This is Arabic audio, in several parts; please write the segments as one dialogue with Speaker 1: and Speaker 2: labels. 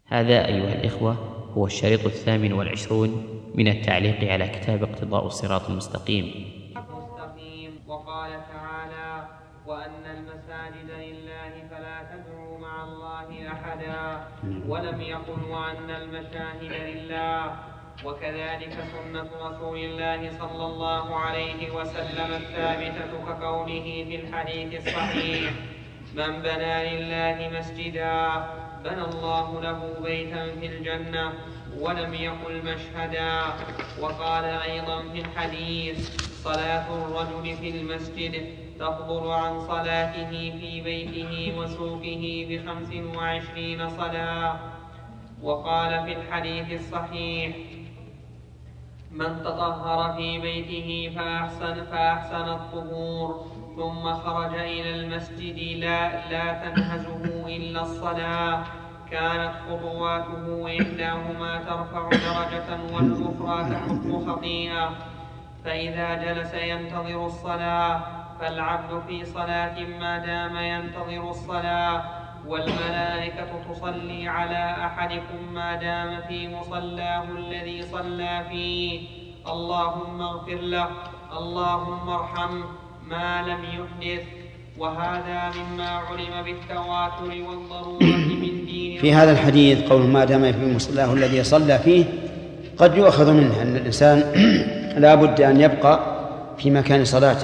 Speaker 1: هذا أيها الإخوة هو الشريط 28 من التعليق على كتاب اقتضاء الصراط المستقيم.
Speaker 2: وقال تعالى: وأن المساجد لله فلا تدعوا مع الله أحدا، ولم يقل وأن المشاهد لله. وكذلك سنة رسول الله صلى الله عليه وسلم الثابتة كقوله في الحديث الصحيح: من بنى لله مسجدا بنى الله له بيتا في الجنة، ولم يقل مشهدا. وقال أيضا في الحديث: صلاة الرجل في المسجد تفضل عن صلاته في بيته وسوقه ب25 صلاة. وقال في الحديث الصحيح: من تطهر في بيته فأحسن الطهور ثم خرج إلى المسجد لا تنهزه إلا الصلاة كانت خطواته إحداهما ترفع درجة والأخرى تحط خطيئة. فإذا جلس ينتظر الصلاة فالعبد في صلاة ما دام ينتظر الصلاة، والملائكة تصلي على أحدكم ما دام في مصلاه الذي صلى فيه: اللهم اغفر له، اللهم ارحمه، ما لم يحدث. وهذا مما علم بالتواتر والضرورة من دين.
Speaker 3: في هذا الحديث قول ما دام في مصلاه الذي صلى فيه قد يؤخذ منه أن الإنسان لا بد أن يبقى في مكان صلاته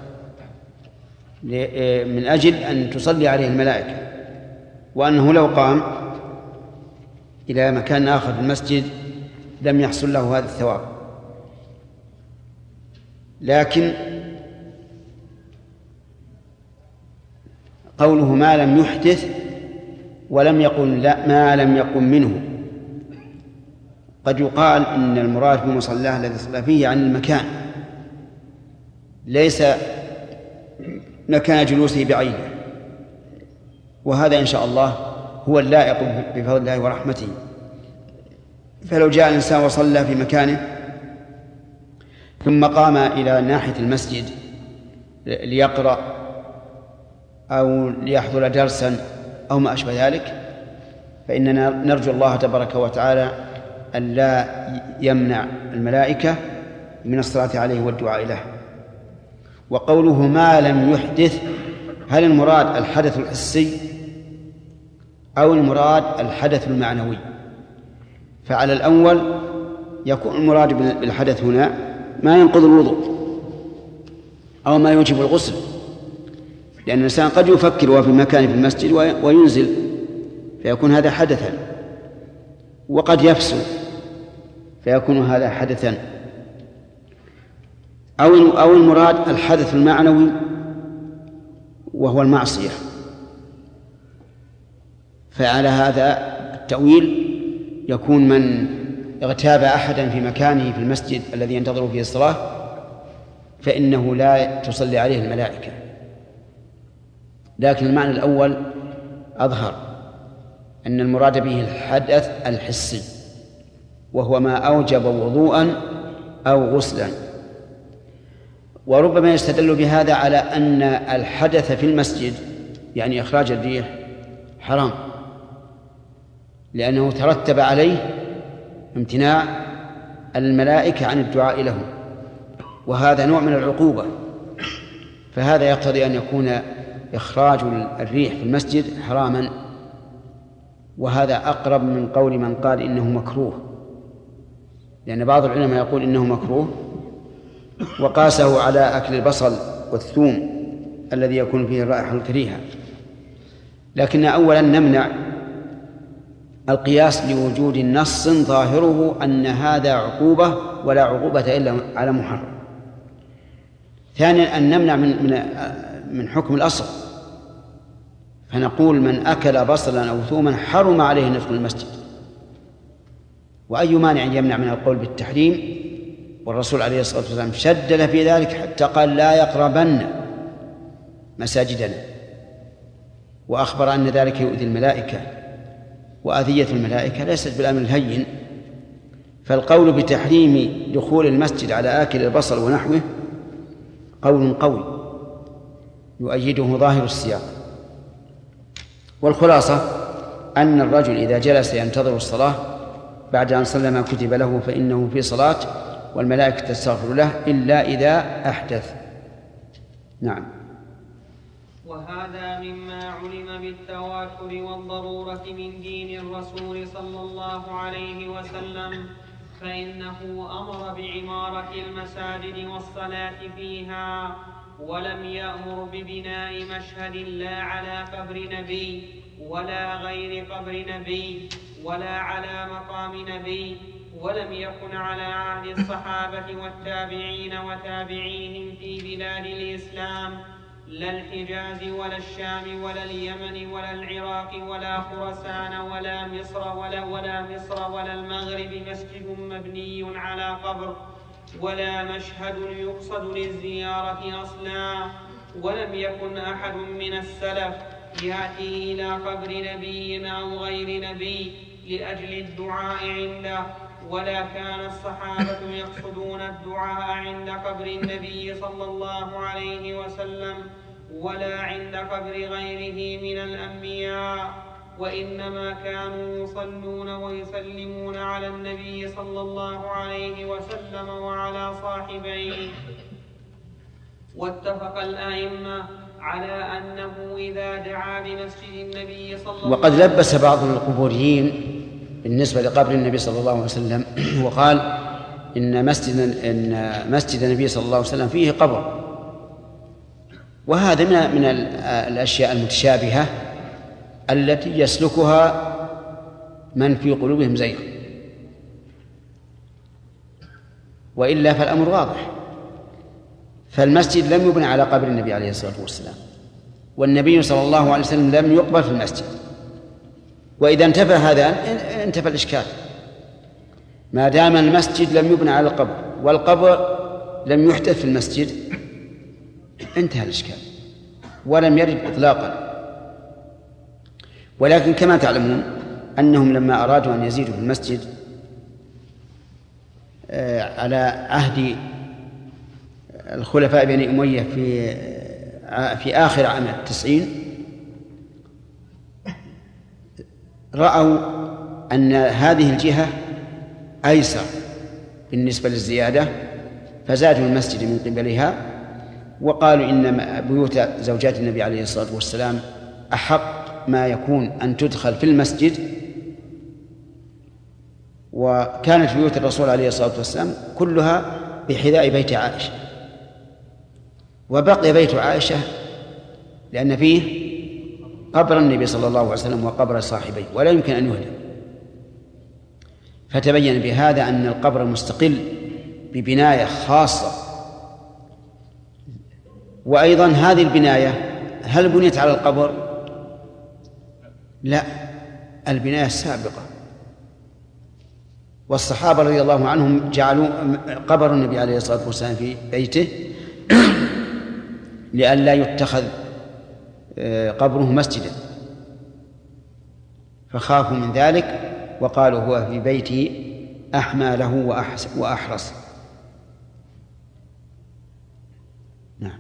Speaker 3: من أجل أن تصلي عليه الملائكة، وأنه لو قام إلى مكان آخر في المسجد لم يحصل له هذا الثواب. لكن قوله ما لم يحدث ولم يقل لا ما لم يقم منه، قد يقال إن المراد بمصلاه الذي صلى فيه عن المكان، ليس مكان جلوسه بعينه، وهذا إن شاء الله هو اللائق بفضل الله ورحمته. فلو جاء الإنسان وصلى في مكانه ثم قام إلى ناحية المسجد ليقرأ أو ليحضر درسا أو ما أشبه ذلك، فإننا نرجو الله تبارك وتعالى أن لا يمنع الملائكة من الصلاة عليه والدعاء له. وقوله ما لم يحدث، هل المراد الحدث الحسي أو المراد الحدث المعنوي؟ فعلى الأول يكون المراد بالحدث هنا ما ينقض الوضوء أو ما يوجب الغسل، لأن الإنسان قد يفكر وهو في مكان في المسجد وينزل فيكون هذا حدثا، وقد يفسد فيكون هذا حدثا. أو المراد الحدث المعنوي وهو المعصية. فعلى هذا التأويل يكون من اغتاب أحدا في مكانه في المسجد الذي ينتظر فيه الصلاة فإنه لا تصلي عليه الملائكة. لكن المعنى الأول أظهر، أن المراد به الحدث الحسي، وهو ما أوجب وضوءا أو غسلا. وربما يستدل بهذا على أن الحدث في المسجد يعني إخراج الريح حرام، لأنه ترتب عليه امتناع الملائكة عن الدعاء لهم، وهذا نوع من العقوبة. فهذا يقتضي أن يكون إخراج الريح في المسجد حراما، وهذا أقرب من قول من قال إنه مكروه، لأن بعض العلماء يقول إنه مكروه وقاسه على أكل البصل والثوم الذي يكون فيه الرائحة الكريهة. لكن أولا نمنع القياس لوجود نص ظاهره أن هذا عقوبة ولا عقوبة إلا على محرم. ثانيا أن نمنع من حكم الأصل، فنقول من أكل بصلا أو ثوما حرم عليه أن يدخل المسجد. وأي مانع يمنع من القول بالتحريم؟ والرسول عليه الصلاة والسلام شدد في ذلك حتى قال لا يقربن مساجدنا، وأخبر أن ذلك يؤذي الملائكة، وأذية الملائكة ليست بالأمر الهين. فالقول بتحريم دخول المسجد على آكل البصل ونحوه قول قوي يؤيده ظاهر السياق. والخلاصة أن الرجل إذا جلس ينتظر الصلاة بعد أن صلى ما كتب له فإنه في صلاة والملائكة تستغفر له إلا إذا أحدث. نعم.
Speaker 2: وهذا مما علم بالتواتر والضرورة من دين الرسول صلى الله عليه وسلم، فإنه أمر بعمارة المساجد والصلاة فيها، ولم يأمر ببناء مشهد لا على قبر نبي ولا غير قبر نبي ولا على مقام نبي، ولم يكن على عهد الصحابة والتابعين وتابعيهم في بلاد الإسلام لا الحجاز ولا الشام ولا اليمن ولا العراق ولا خراسان ولا مصر ولا المغرب مسجد مبني على قبر ولا مشهد يقصد للزيارة أصلا. ولم يكن أحد من السلف يأتي إلى قبر نبي أو غير نبي لأجل الدعاء عنده، ولا كان الصحابة يقصدون الدعاء عند قبر النبي صلى الله عليه وسلم ولا عند قبر غيره من الأنبياء، وإنما كانوا يصلون ويسلمون على النبي صلى الله عليه وسلم وعلى صاحبيه. واتفق الأئمة على أنه إذا دعا بمسجد النبي صلى الله عليه وسلم.
Speaker 3: وقد لبس بعض القبوريين بالنسبة لقبر النبي صلى الله عليه وسلم وقال إن مسجد النبي صلى الله عليه وسلم فيه قبر، وهذا من الأشياء المتشابهة التي يسلكها من في قلوبهم زيغ، وإلا فالأمر واضح. فالمسجد لم يبنى على قبر النبي عليه الصلاة والسلام، والنبي صلى الله عليه وسلم لم يقبر في المسجد، وإذا انتفى هذا انتفى الإشكال. ما دام المسجد لم يبنى على القبر والقبر لم يحدث في المسجد انتهى الإشكال ولم يرد إطلاقا. ولكن كما تعلمون أنهم لما أرادوا أن يزيدوا في المسجد على عهد الخلفاء بني أمية في آخر عام 90 رأوا أن هذه الجهة أيسر بالنسبة للزيادة، فزادوا المسجد من قبلها، وقالوا إن بيوت زوجات النبي عليه الصلاة والسلام أحق ما يكون أن تدخل في المسجد. وكانت بيوت الرسول عليه الصلاة والسلام كلها بحذاء بيت عائشة، وبقي بيت عائشة لأن فيه قبر النبي صلى الله عليه وسلم وقبر صاحبيه ولا يمكن أن يهدم. فتبين بهذا أن القبر مستقل ببناية خاصة. وأيضا هذه البناية هل بنيت على القبر؟ لا، البناية السابقة. والصحابة رضي الله عنهم جعلوا قبر النبي عليه الصلاة والسلام في بيته لئلا يتخذ قبره مسجدا، فخافوا من ذلك وقالوا هو في بيته أحمى له وأحرص. نعم.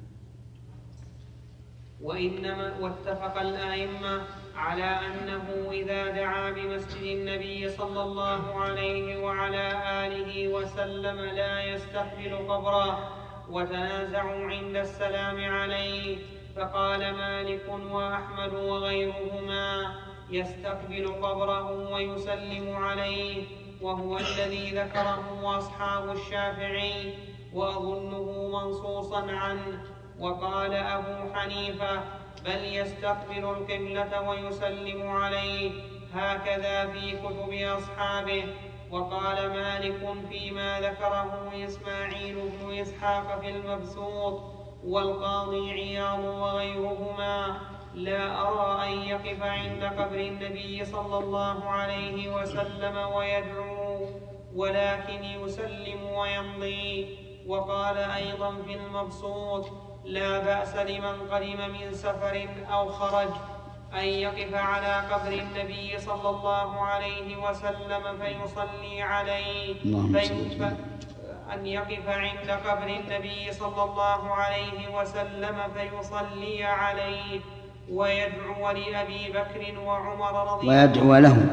Speaker 2: واتفق الأئمة على أنه إذا دعا بمسجد النبي صلى الله عليه وعلى آله وسلم لا يستقبل قبره، وتنازعوا عند السلام عليه، فقال مالك وأحمد وغيرهما يستقبل قبره ويسلم عليه، وهو الذي ذكره أصحاب الشافعي وأظنه منصوصا عنه. وقال أبو حنيفة بل يستقبل القبلة ويسلم عليه، هكذا في كتب أصحابه. وقال مالك فيما ذكره إسماعيل بن إسحاق في المبسوط والقاضي عياض وغيرهما لا أرى أن يقف عند قبر النبي صلى الله عليه وسلم ويدعو، ولكن يسلم ويمضي. وقال أيضا في المبسوط لا بأس لمن قدم من سفر أو خرج أن يقف على قبر النبي صلى الله عليه وسلم فيصلي عليه، أن يقف عند قبر النبي صلى الله عليه وسلم فيصلي عليه، ويدعو لأبي بكر وعمر رضي
Speaker 3: ويدعو له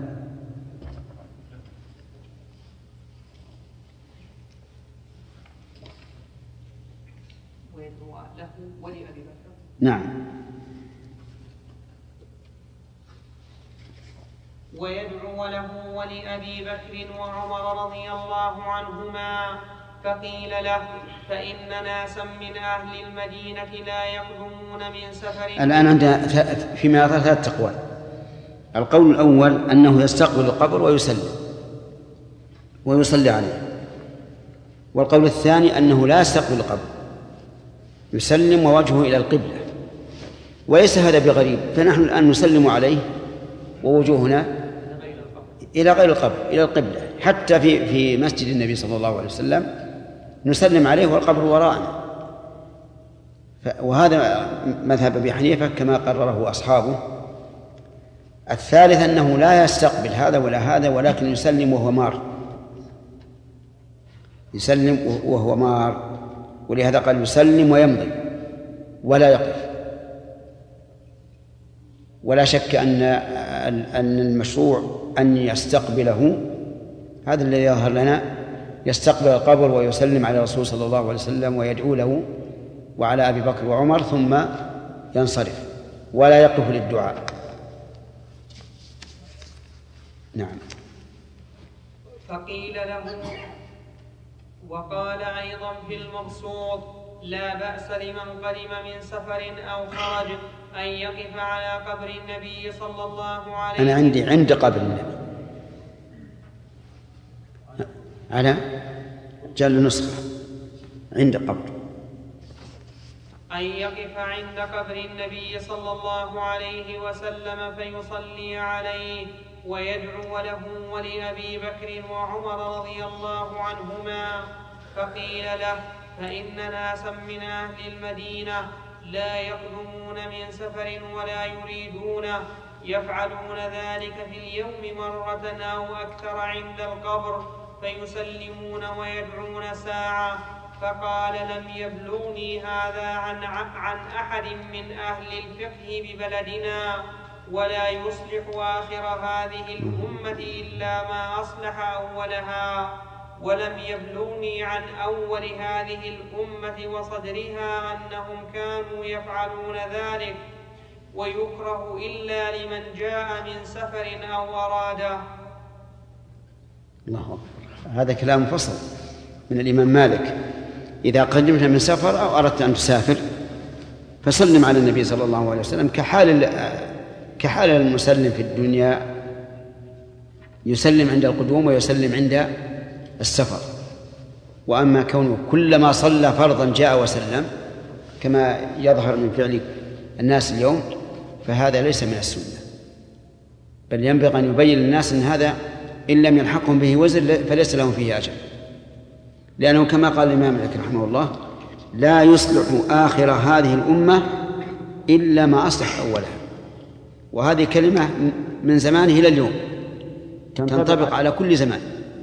Speaker 2: ولأبي بكر.
Speaker 3: نعم.
Speaker 2: ويدعو له ولأبي بكر وعمر رضي الله عنهما. فقيل له: فإن ناسا من أهل المدينة لا يقدمون من سفر.
Speaker 3: الآن عندنا فيما يظهر 3 أقوال. القول الأول أنه يستقبل القبر ويسلم ويصلي عليه، والقول الثاني أنه لا يستقبل القبر، يسلم ووجهه إلى القبلة، وليس هذا بغريب، فنحن الآن نسلم عليه ووجوهنا إلى غير القبر، إلى القبلة. حتى في مسجد النبي صلى الله عليه وسلم نسلم عليه والقبر وراءنا، وهذا مذهب أبي حنيفة كما قرره أصحابه. الثالث أنه لا يستقبل هذا ولا هذا، ولكن يسلم وهو مار، يسلم وهو مار، ولهذا قال يسلم ويمضي ولا يقف. ولا شك أن المشروع أن يستقبله، هذا الذي يظهر لنا، يستقبل القبر ويسلم على الرسول صلى الله عليه وسلم ويدعو له وعلى أبي بكر وعمر، ثم ينصرف ولا يقف للدعاء. نعم.
Speaker 2: فقيل له: وقال أيضا في المبسوط: لا بأس لمن قدم من سفر أو خرج أن يقف على قبر النبي صلى الله عليه وسلم.
Speaker 3: أنا عند قبر النبي، على جل نسخة عند قبر،
Speaker 2: أن يقف عند قبر النبي صلى الله عليه وسلم فيصلي عليه ويدعو له ولأبي بكر وعمر رضي الله عنهما. فقيل له: فإن ناسا من أهل المدينة لا يقدمون من سفر ولا يريدونه، يفعلون ذلك في اليوم مرة أو أكثر عند القبر، فيسلمون ويدعون ساعة. فقال: لم يبلغني هذا عن أحد من أهل الفقه ببلدنا، ولا يصلح آخر هذه الأمة إلا ما أصلح أولها. ولم يبلغني عن أول هذه الأمة وصدرها أنهم كانوا يفعلون ذلك، ويكره إلا لمن جاء من سفر أو أراده.
Speaker 3: الله أكبر. هذا كلام فصل من الإمام مالك: إذا قدمت من سفر أو أردت أن تسافر فسلم على النبي صلى الله عليه وسلم كحال المسلم في الدنيا، يسلم عند القدوم ويسلم عند السفر. وأما كونه كلما صلى فرضا جاء وسلم كما يظهر من فعل الناس اليوم، فهذا ليس من السنة، بل ينبغي أن يبين للناس أن هذا إن لم يلحقهم به وزر فليس لهم فيه أجر، لأنه كما قال الإمام مالك رحمه الله: لا يصلح آخر هذه الأمة إلا ما أصلح أولها. وهذه كلمة من زمانه إلى اليوم تنطبق على كل زمان: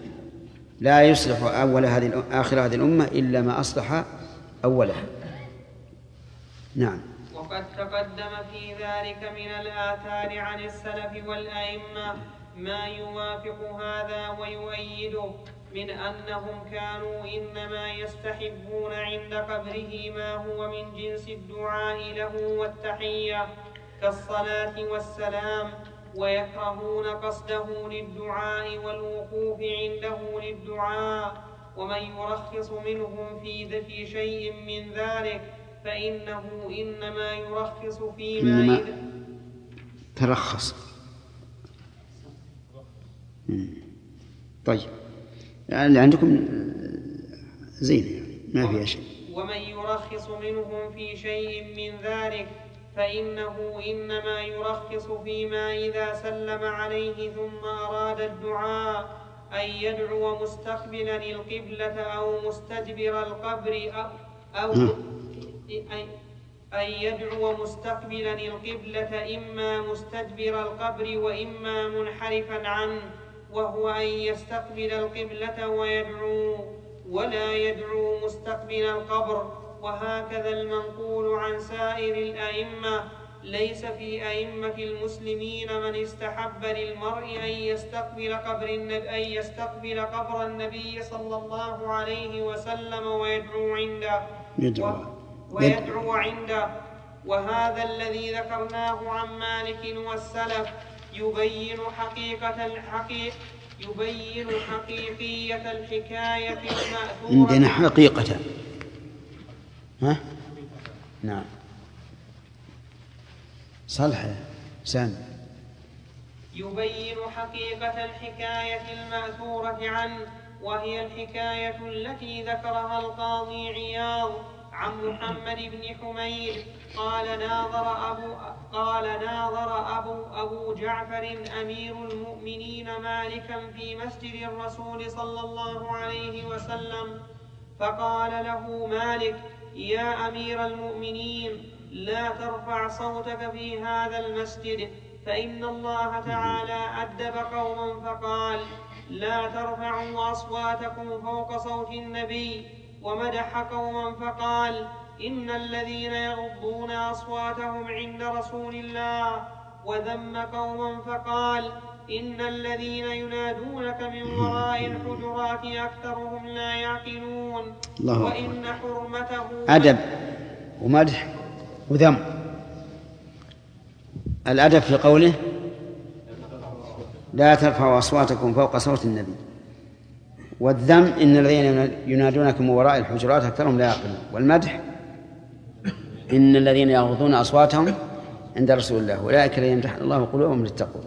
Speaker 3: لا يصلح آخر هذه الأمة إلا ما أصلح أولها. نعم.
Speaker 2: وقد تقدم في ذلك من الآثار عن السلف والأئمة ما يوافق هذا ويؤيده، من أنهم كانوا إنما يستحبون عند قبره ما هو من جنس الدعاء له والتحية كالصلاة والسلام، ويكرهون قصده للدعاء والوقوف عنده للدعاء. ومن يرخص منهم في شيء من ذلك فإنه إنما يرخص فيما
Speaker 3: ترخص. طيب، اللي عندكم زين ما فيها شيء.
Speaker 2: ومن يرخص منهم في شيء من ذلك فإنه إنما يرخص فيما إذا سلم عليه ثم أراد الدعاء أن يدعو مستقبلا القبلة أو مستدبر القبر أن يدعو مستقبلا القبلة إما مستدبر القبر وإما منحرفا عنه، وهو أن يستقبل القبلة ويدعو، ولا يدعو مستقبل القبر. وهكذا المنقول عن سائر الأئمة. ليس في أئمة المسلمين من استحب للمرء أن يستقبل قبر النبي صلى الله عليه وسلم ويدعو عنده. وهذا الذي ذكرناه عن مالك والسلف يبين حقيقية الحكاية المأثورة.
Speaker 3: عندنا حقيقة. نعم صلح سامي.
Speaker 2: يبين حقيقة الحكاية المأثورة عنه، وهي الحكاية التي ذكرها القاضي عياض عن محمد بن حميد قال ناظر أبو جعفر أمير المؤمنين مالكا في مسجد الرسول صلى الله عليه وسلم، فقال له مالك: يا أمير المؤمنين، لا ترفع صوتك في هذا المسجد، فإن الله تعالى أدب قوما فقال: لا ترفعوا أصواتكم فوق صوت النبي، ومدح قوما فقال: إن الذين يغضون أصواتهم عند رسول الله، وذم قوما فقال: إن الذين ينادونك من وراء الحجرات أكثرهم لا يعقلون. وإن حرمته
Speaker 3: أدب ومدح وذم. الأدب في قوله: لا ترفعوا أصواتكم فوق صوت النبي، والذم: إن الذين ينادونك من وراء الحجرات أكثرهم لا يعقلون. والمدح: إن الذين يغضون أصواتهم عند رسول الله أولئك الذين يمتحن الله قلوبهم للتقوى.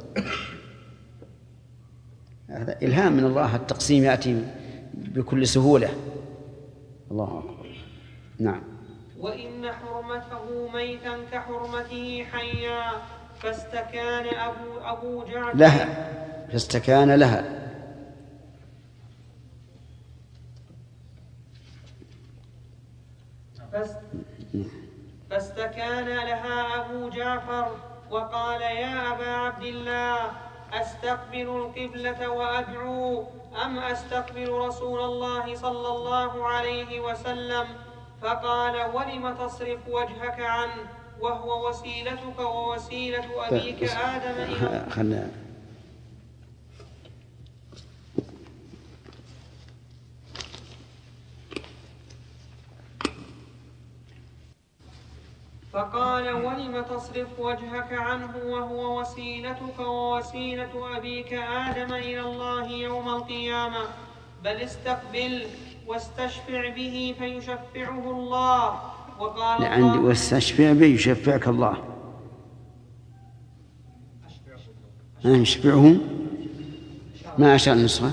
Speaker 3: هذا إلهام من الله، التقسيم يأتي بكل سهولة. الله أكبر. نعم.
Speaker 2: وإن حرمته ميتا كحرمته حيا، فاستكان أبو جعفر
Speaker 3: لها، فاستكان لها.
Speaker 2: فاستكان لها أبو جعفر وقال: يا أبا عبد الله، أستقبل القبلة وأدعو أم أستقبل رسول الله صلى الله عليه وسلم؟ فقال: ولم تصرف وجهك عنه وهو وسيلتك ووسيلة أبيك آدم إلى فقال: ولم تصرف وجهك عنه وهو وسيلتك ووسيلة أبيك آدم إلى الله يوم القيامة، بل استقبل واستشفع به فيشفعه الله. وقال
Speaker 3: الله: واستشفع به يشفعك الله. يشفعه ما أشاء النسخة.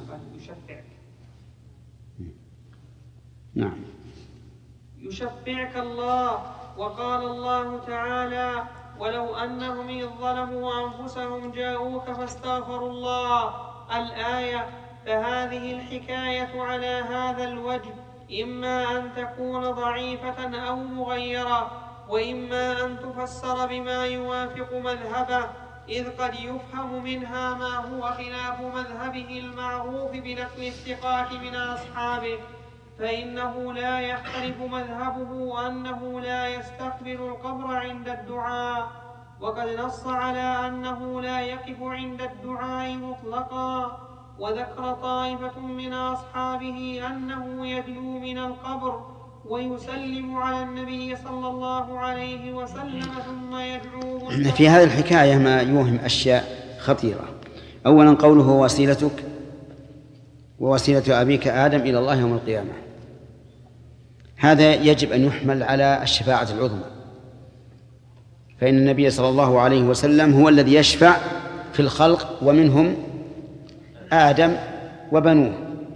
Speaker 3: نعم.
Speaker 2: يشفعك الله. وقال الله تعالى: ولو أنهم إذ ظلموا أنفسهم جاءوك فاستغفروا الله. الآية. فهذه الحكاية على هذا الوجه إما أن تكون ضعيفة أو مغيرة، وإما أن تفسر بما يوافق مذهبه، إذ قد يفهم منها ما هو خلاف مذهبه المعروف بنقل الثقات من أصحابه، فإنه لا يختلف مذهبه أنه لا يستقبل القبر عند الدعاء، وقد نص على أنه لا يقف عند الدعاء مطلقا. وذكر طائفة من أصحابه أنه يدنو من القبر ويسلم على النبي صلى الله عليه وسلم ثم يدعوه.
Speaker 3: في هذه الحكاية ما يوهم أشياء خطيرة. أولا قوله: وسيلتك ووسيلة أبيك آدم إلى الله يوم القيامة، هذا يجب أن يحمل على الشفاعة العظمى، فإن النبي صلى الله عليه وسلم هو الذي يشفع في الخلق، ومنهم آدم وبنوه.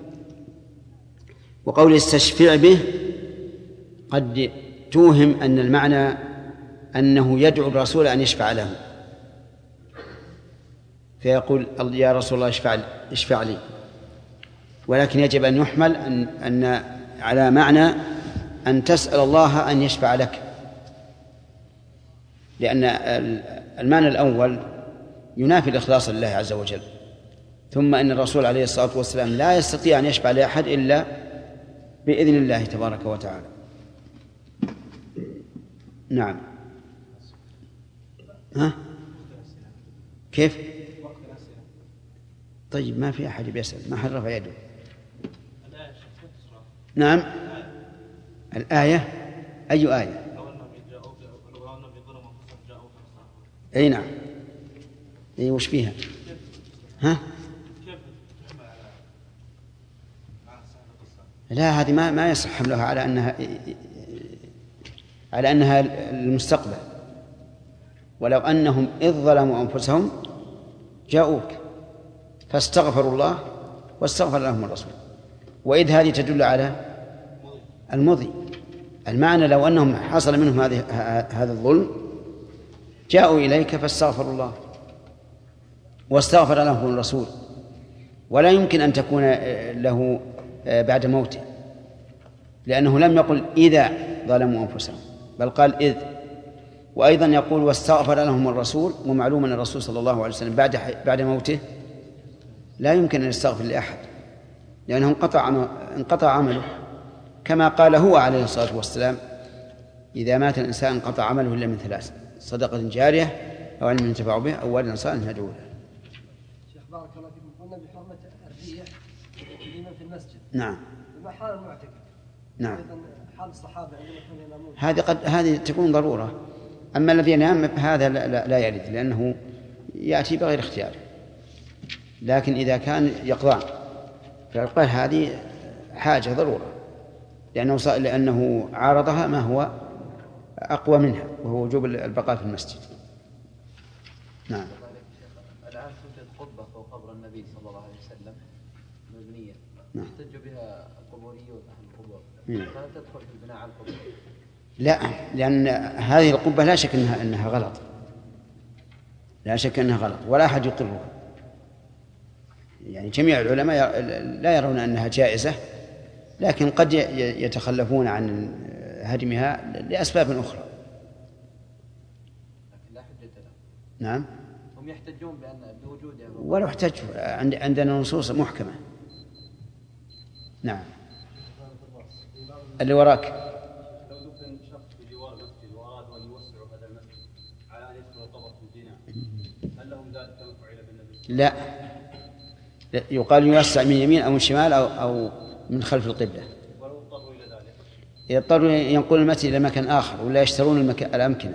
Speaker 3: وقول استشفع به قد توهم أن المعنى أنه يدعو الرسول أن يشفع له، فيقول: يا رسول الله اشفع لي. ولكن يجب أن يحمل أن على معنى أن تسأل الله أن يشفع لك، لأن المعنى الأول ينافي الإخلاص لله عز وجل. ثم أن الرسول عليه الصلاة والسلام لا يستطيع أن يشفع لأحد إلا بإذن الله تبارك وتعالى. نعم. ها؟ كيف؟ طيب ما في أحد بيسأل، ما حد رفع يده. نعم الآية أي آية؟ أي نعم. أي وش فيها؟ ها؟ لا هذه ما يصح حملها على أنها المستقبل. ولو أنهم إذ ظلموا أنفسهم جاءوك فاستغفروا الله واستغفر لهم الرسول، وإذ هذه تدل على المضي. المعنى لو أنهم حصل منهم هذا الظلم جاءوا إليك فاستغفروا الله واستغفر لهم الرسول، ولا يمكن أن تكون له بعد موته، لأنه لم يقل إذا ظلموا أنفسهم بل قال إذ. وأيضا يقول واستغفر لهم الرسول، ومعلوم أن الرسول صلى الله عليه وسلم بعد موته لا يمكن أن يستغفر لأحد، لأنه انقطع عمله، كما قال هو عليه الصلاة والسلام إذا مات الإنسان انقطع عمله إلا من ثلاث: صدقة جارية أو علم ينتفع به أو ولد صالح يدعو له.
Speaker 4: شيخ بارك الله فيكم، قلنا بحرمة الريح الإمام في المسجد.
Speaker 3: نعم.
Speaker 4: وما حال المعتكف؟
Speaker 3: نعم.
Speaker 4: أيضا حال الصحابة عندما كانوا ينامون.
Speaker 3: هذه تكون ضرورة. أما الذي ينام هذا لا يرد، لأنه يأتي بغير اختيار. لكن إذا كان يقظان فالقاه هذه حاجة ضرورة، لأنه عارضها ما هو أقوى منها، وهو وجوب البقاء في المسجد. نعم.
Speaker 5: الآن توجد قبة فوق قبر النبي صلى الله عليه وسلم مبنية،
Speaker 3: نعم.
Speaker 5: يحتج بها القبوريون أهل القبور، فهل تدخل في البناء على القبور؟
Speaker 3: لا، لأن هذه القبة لا شك أنها غلط، لا شك أنها غلط، ولا أحد يقرها. يعني جميع العلماء لا يرون أنها جائزة، لكن قد يتخلفون عن هدمها لأسباب أخرى.
Speaker 5: لكن لا حجة لهم.
Speaker 3: نعم.
Speaker 5: هم يحتجون بوجودها،
Speaker 3: ولو احتجوا عندنا نصوص محكمة. نعم. اللي وراك.
Speaker 6: لو دفن شخص بجوار المسجد وأرادوا أن يوسعوا هذا المسجد على أن يدخل القبر في البناء، هل لهم ذلك كما فعل بالنبي؟
Speaker 3: لا، يقال يوسع من يمين أو من شمال أو من خلف القبلة.
Speaker 6: ولو اضطروا إلى ذلك
Speaker 3: يضطروا ينقلون المسجد إلى مكان آخر ولا يشترون الأمكنة.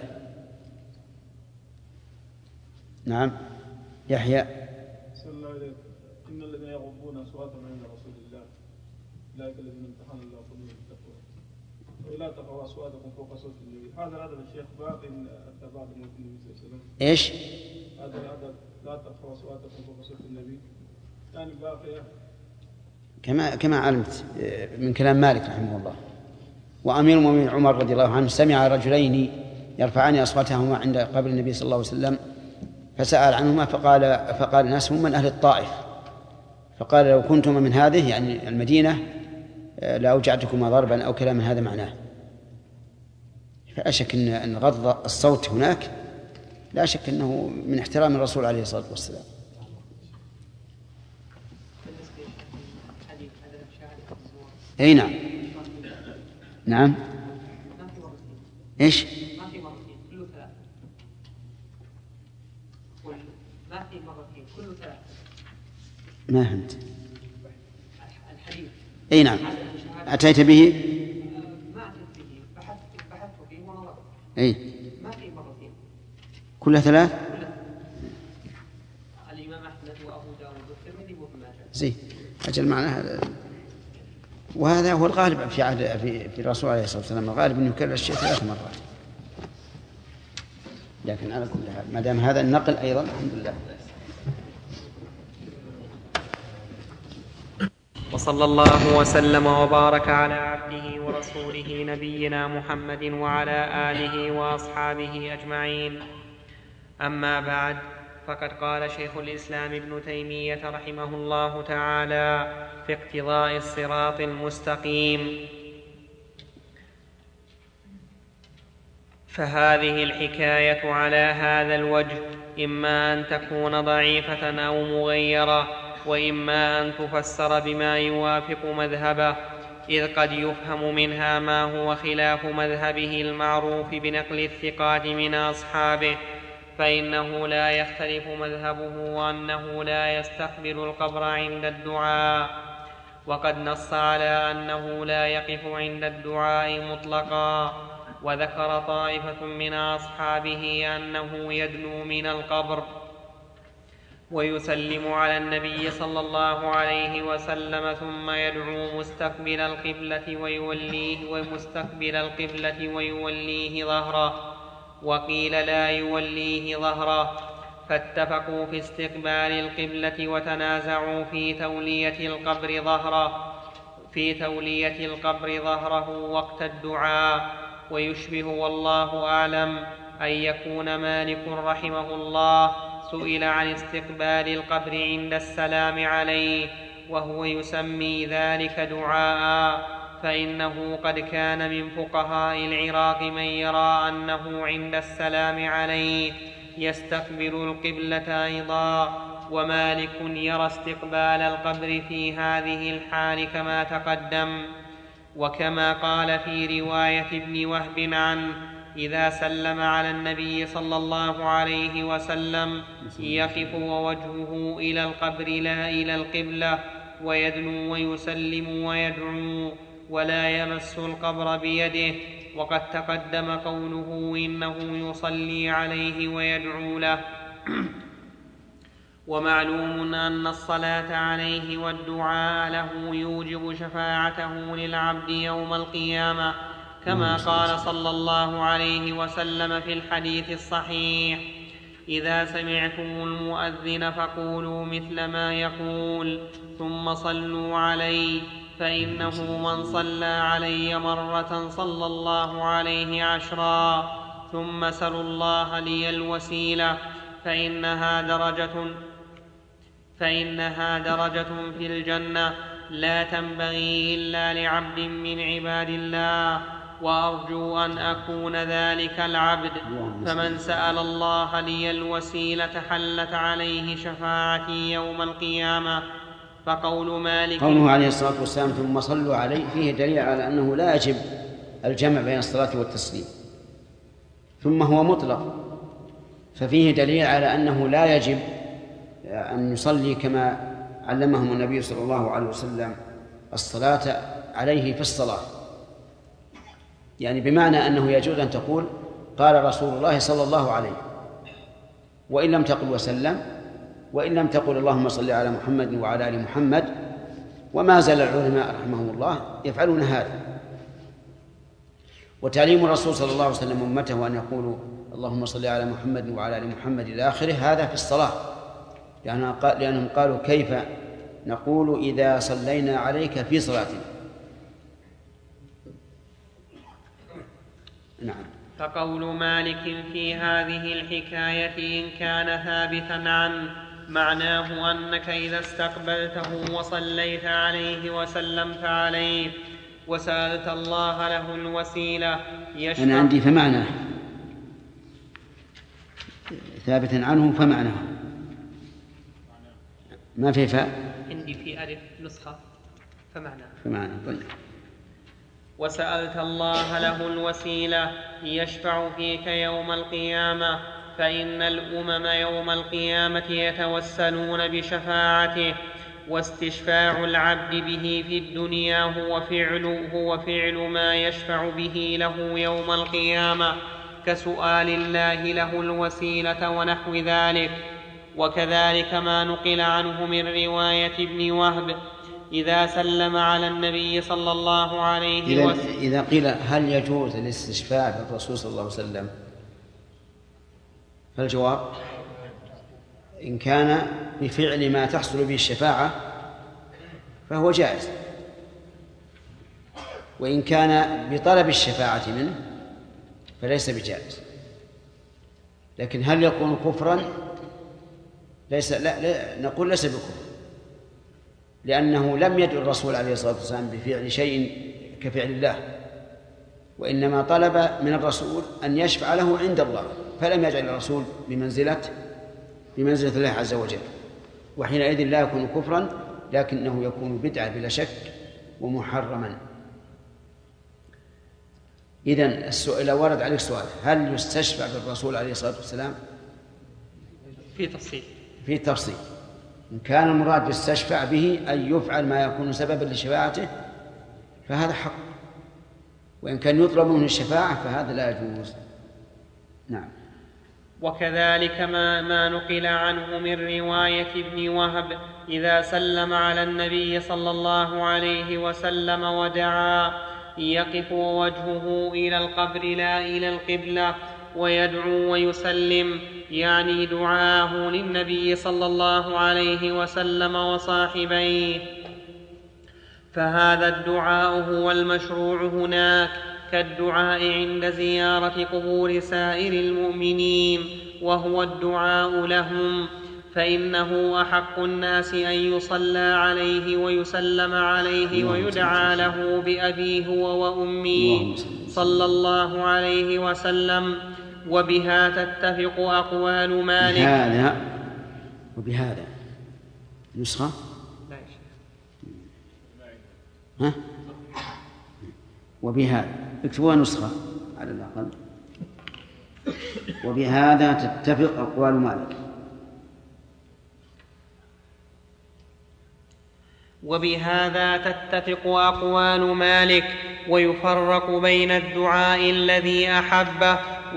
Speaker 3: نعم. يحيى.
Speaker 7: صلى الله عليه إن الذين يغضون أصواتهم عند رسول الله أولئك الذين امتحن الله قلوبهم بالتقوى ولا ترفعوا أصواتكم فوق صوت النبي. هذا الشيخ باقي من اتباع النبي صلى الله عليه وسلم.
Speaker 3: إيش؟
Speaker 7: هذا لا ترفعوا أصواتكم فوق صوت النبي يعني باقية
Speaker 3: كما علمت من كلام مالك رحمه الله. وأمير المؤمنين عمر رضي الله عنه سمع رجلين يرفعان أصواتهما عند قبر النبي صلى الله عليه وسلم، فسأل عنهما فقال الناس هم من أهل الطائف، فقال لو كنتما من هذه يعني المدينة لأوجعتكما ضربا أو كلام من هذا معناه. فأشك أن غض الصوت هناك لا شك أنه من احترام الرسول عليه الصلاة والسلام. أي نعم. نعم. إيش؟
Speaker 2: ما في مرتين كله ثلاث. ما في مرتين كله ثلاث.
Speaker 3: ما فهمت.
Speaker 2: الحديث.
Speaker 3: أي نعم. أتيت به؟
Speaker 2: ما أتيت به، بحثت فيه ونظرت.
Speaker 3: أي.
Speaker 2: ما في مرتين.
Speaker 3: كلها ثلاث؟
Speaker 2: الإمام أحمد وأبو داود والترمذي وابن ماجه.
Speaker 3: زين. أجل معناها. وهذا هو الغالب في الرسول عليه الصلاة والسلام، الغالب أنه يكرر الشيء 3 مرات. لكن على كل حال ما دام هذا النقل أيضا الحمد لله.
Speaker 2: وصلى الله وسلم وبارك على عبده ورسوله نبينا محمد وعلى آله وأصحابه أجمعين. أما بعد، فقد قال شيخ الإسلام ابن تيمية رحمه الله تعالى في اقتضاء الصراط المستقيم: فهذه الحكاية على هذا الوجه إما أن تكون ضعيفة أو مغيرة، وإما أن تفسر بما يوافق مذهبه، إذ قد يفهم منها ما هو خلاف مذهبه المعروف بنقل الثقات من أصحابه، فإنه لا يختلف مذهبه وأنه لا يستقبل القبر عند الدعاء، وقد نص على أنه لا يقف عند الدعاء مطلقا. وذكر طائفة من أصحابه أنه يدنو من القبر ويسلم على النبي صلى الله عليه وسلم ثم يدعو مستقبل القبلة ويوليه ظهره، وقيل لا يوليه ظهره، فاتفقوا في استقبال القبلة وتنازعوا في تولية القبر ظهره وقت الدعاء. ويشبه والله أعلم أن يكون مالك رحمه الله سئل عن استقبال القبر عند السلام عليه وهو يسمي ذلك دعاء، فإنه قد كان من فقهاء العراق من يرى أنه عند السلام عليه يستقبل القبلة أيضا، ومالك يرى استقبال القبر في هذه الحال كما تقدم. وكما قال في رواية ابن وهب عنه: إذا سلم على النبي صلى الله عليه وسلم يقف ووجهه إلى القبر لا إلى القبلة، ويدنو ويسلم ويدعو ولا يمس القبر بيده. وقد تقدم قوله إنه يصلي عليه ويدعو له. ومعلوم أن الصلاة عليه والدعاء له يوجب شفاعته للعبد يوم القيامة، كما قال صلى الله عليه وسلم في الحديث الصحيح: إذا سمعتم المؤذن فقولوا مثل ما يقول ثم صلوا عليه، فإنه من صلى علي مرة صلى الله عليه 10، ثم سلوا الله لي الوسيلة فإنها درجة في الجنة لا تنبغي إلا لعبد من عباد الله، وأرجو أن أكون ذلك العبد. فمن سأل الله لي الوسيلة حلت عليه شفاعتي يوم القيامة. فقول مالك
Speaker 3: قوله عليه الصلاة والسلام ثم صلوا عليه فيه دليل على أنه لا يجب الجمع بين الصلاة والتسليم، ثم هو مطلق، ففيه دليل على أنه لا يجب أن يصلي كما علمهم النبي صلى الله عليه وسلم الصلاة عليه في الصلاة، يعني بمعنى أنه يجوز أن تقول قال رسول الله صلى الله عليه، وإن لم تقل وسلم، وإن لم تقل اللهم صل على محمد وعلى آل محمد. وما زال العلماء رحمهم الله يفعلون هذا. وتعليم الرسول صلى الله عليه وسلم أمته أن يقولوا اللهم صل على محمد وعلى آل محمد إلى آخره هذا في الصلاة، لأنهم قالوا كيف نقول إذا صلينا عليك في صلاتنا. نعم.
Speaker 2: فقول مالك في هذه الحكاية إن كان ثابتا عنه معناه أنك إذا استقبلته وصليت عليه وسلمت عليه وسألت الله له الوسيلة يشفع.
Speaker 3: أنا عندي فمعناه ثابتا عنه فمعناه ما في فاء،
Speaker 2: عندي في ألف نسخة
Speaker 3: فمعناه. طيب.
Speaker 2: وسألت الله له الوسيلة يشفع فيك يوم القيامة، فإن الأمم يوم القيامة يتوسلون بشفاعته، واستشفاع العبد به في الدنيا هو فعل ما يشفع به له يوم القيامة، كسؤال الله له الوسيلة ونحو ذلك. وكذلك ما نقل عنه من رواية ابن وهب إذا سلم على النبي صلى الله عليه وسلم.
Speaker 3: إذا قيل هل يجوز الاستشفاع بالرسول صلى الله عليه وسلم، فالجواب إن كان بفعل ما تحصل به الشفاعة فهو جائز، وإن كان بطلب الشفاعة منه فليس بجائز. لكن هل يكون كفرا؟ لا نقول ليس بكفر، لأنه لم يدعو الرسول عليه الصلاة والسلام بفعل شيء كفعل الله، وإنما طلب من الرسول أن يشفع له عند الله، فلم يجعل الرسول بمنزلة الله عز وجل، وحينئذ لا يكون كفرا، لكنه يكون بدعة بلا شك ومحرما. إذن السؤال، لو ورد عليك سؤال هل يستشفع بالرسول عليه الصلاة والسلام، في تفصيل. إن كان المراد يستشفع به أن يفعل ما يكون سببا لشفاعته فهذا حق، وإن كان يطلب منه الشفاعة فهذا لا يجوز. نعم.
Speaker 2: وكذلك ما نقل عنه من رواية ابن وهب: إذا سلم على النبي صلى الله عليه وسلم ودعا يقف وجهه إلى القبر لا إلى القبلة ويدعو ويسلم، يعني دعاه للنبي صلى الله عليه وسلم وصاحبيه، فهذا الدعاء هو المشروع هناك، كالدعاء عند زيارة قبور سائر المؤمنين، وهو الدعاء لهم، فإنه أحق الناس أن يصلى عليه ويسلم عليه ويدعى له بأبيه وأمي صلى الله عليه وسلم. وبها تتفق أقوال مالك.
Speaker 3: وبهذا نسخة وبهذا اكتبوها نسخة على الأقل. وبهذا تتفق أقوال مالك.
Speaker 2: وبهذا تتفق أقوال مالك، ويفرق بين الدعاء الذي أحبه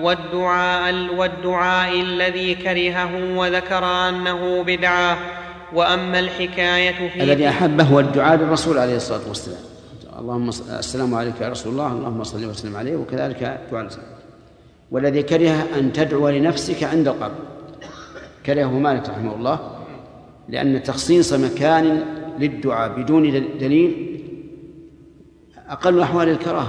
Speaker 2: والدعاء الذي كرهه وذكر أنه بدعة. وأما الحكاية في
Speaker 3: الذي أحبه هو الدعاء للرسول عليه الصلاة والسلام: اللهم السلام عليك يا رسول الله، اللهم صل وسلم عليه، وكذلك دعاء السلام. والذي كره أن تدعو لنفسك عند القبر كرهه مالك رحمه الله، لأن تخصيص مكان للدعاء بدون دليل أقل أحوال الكراهة.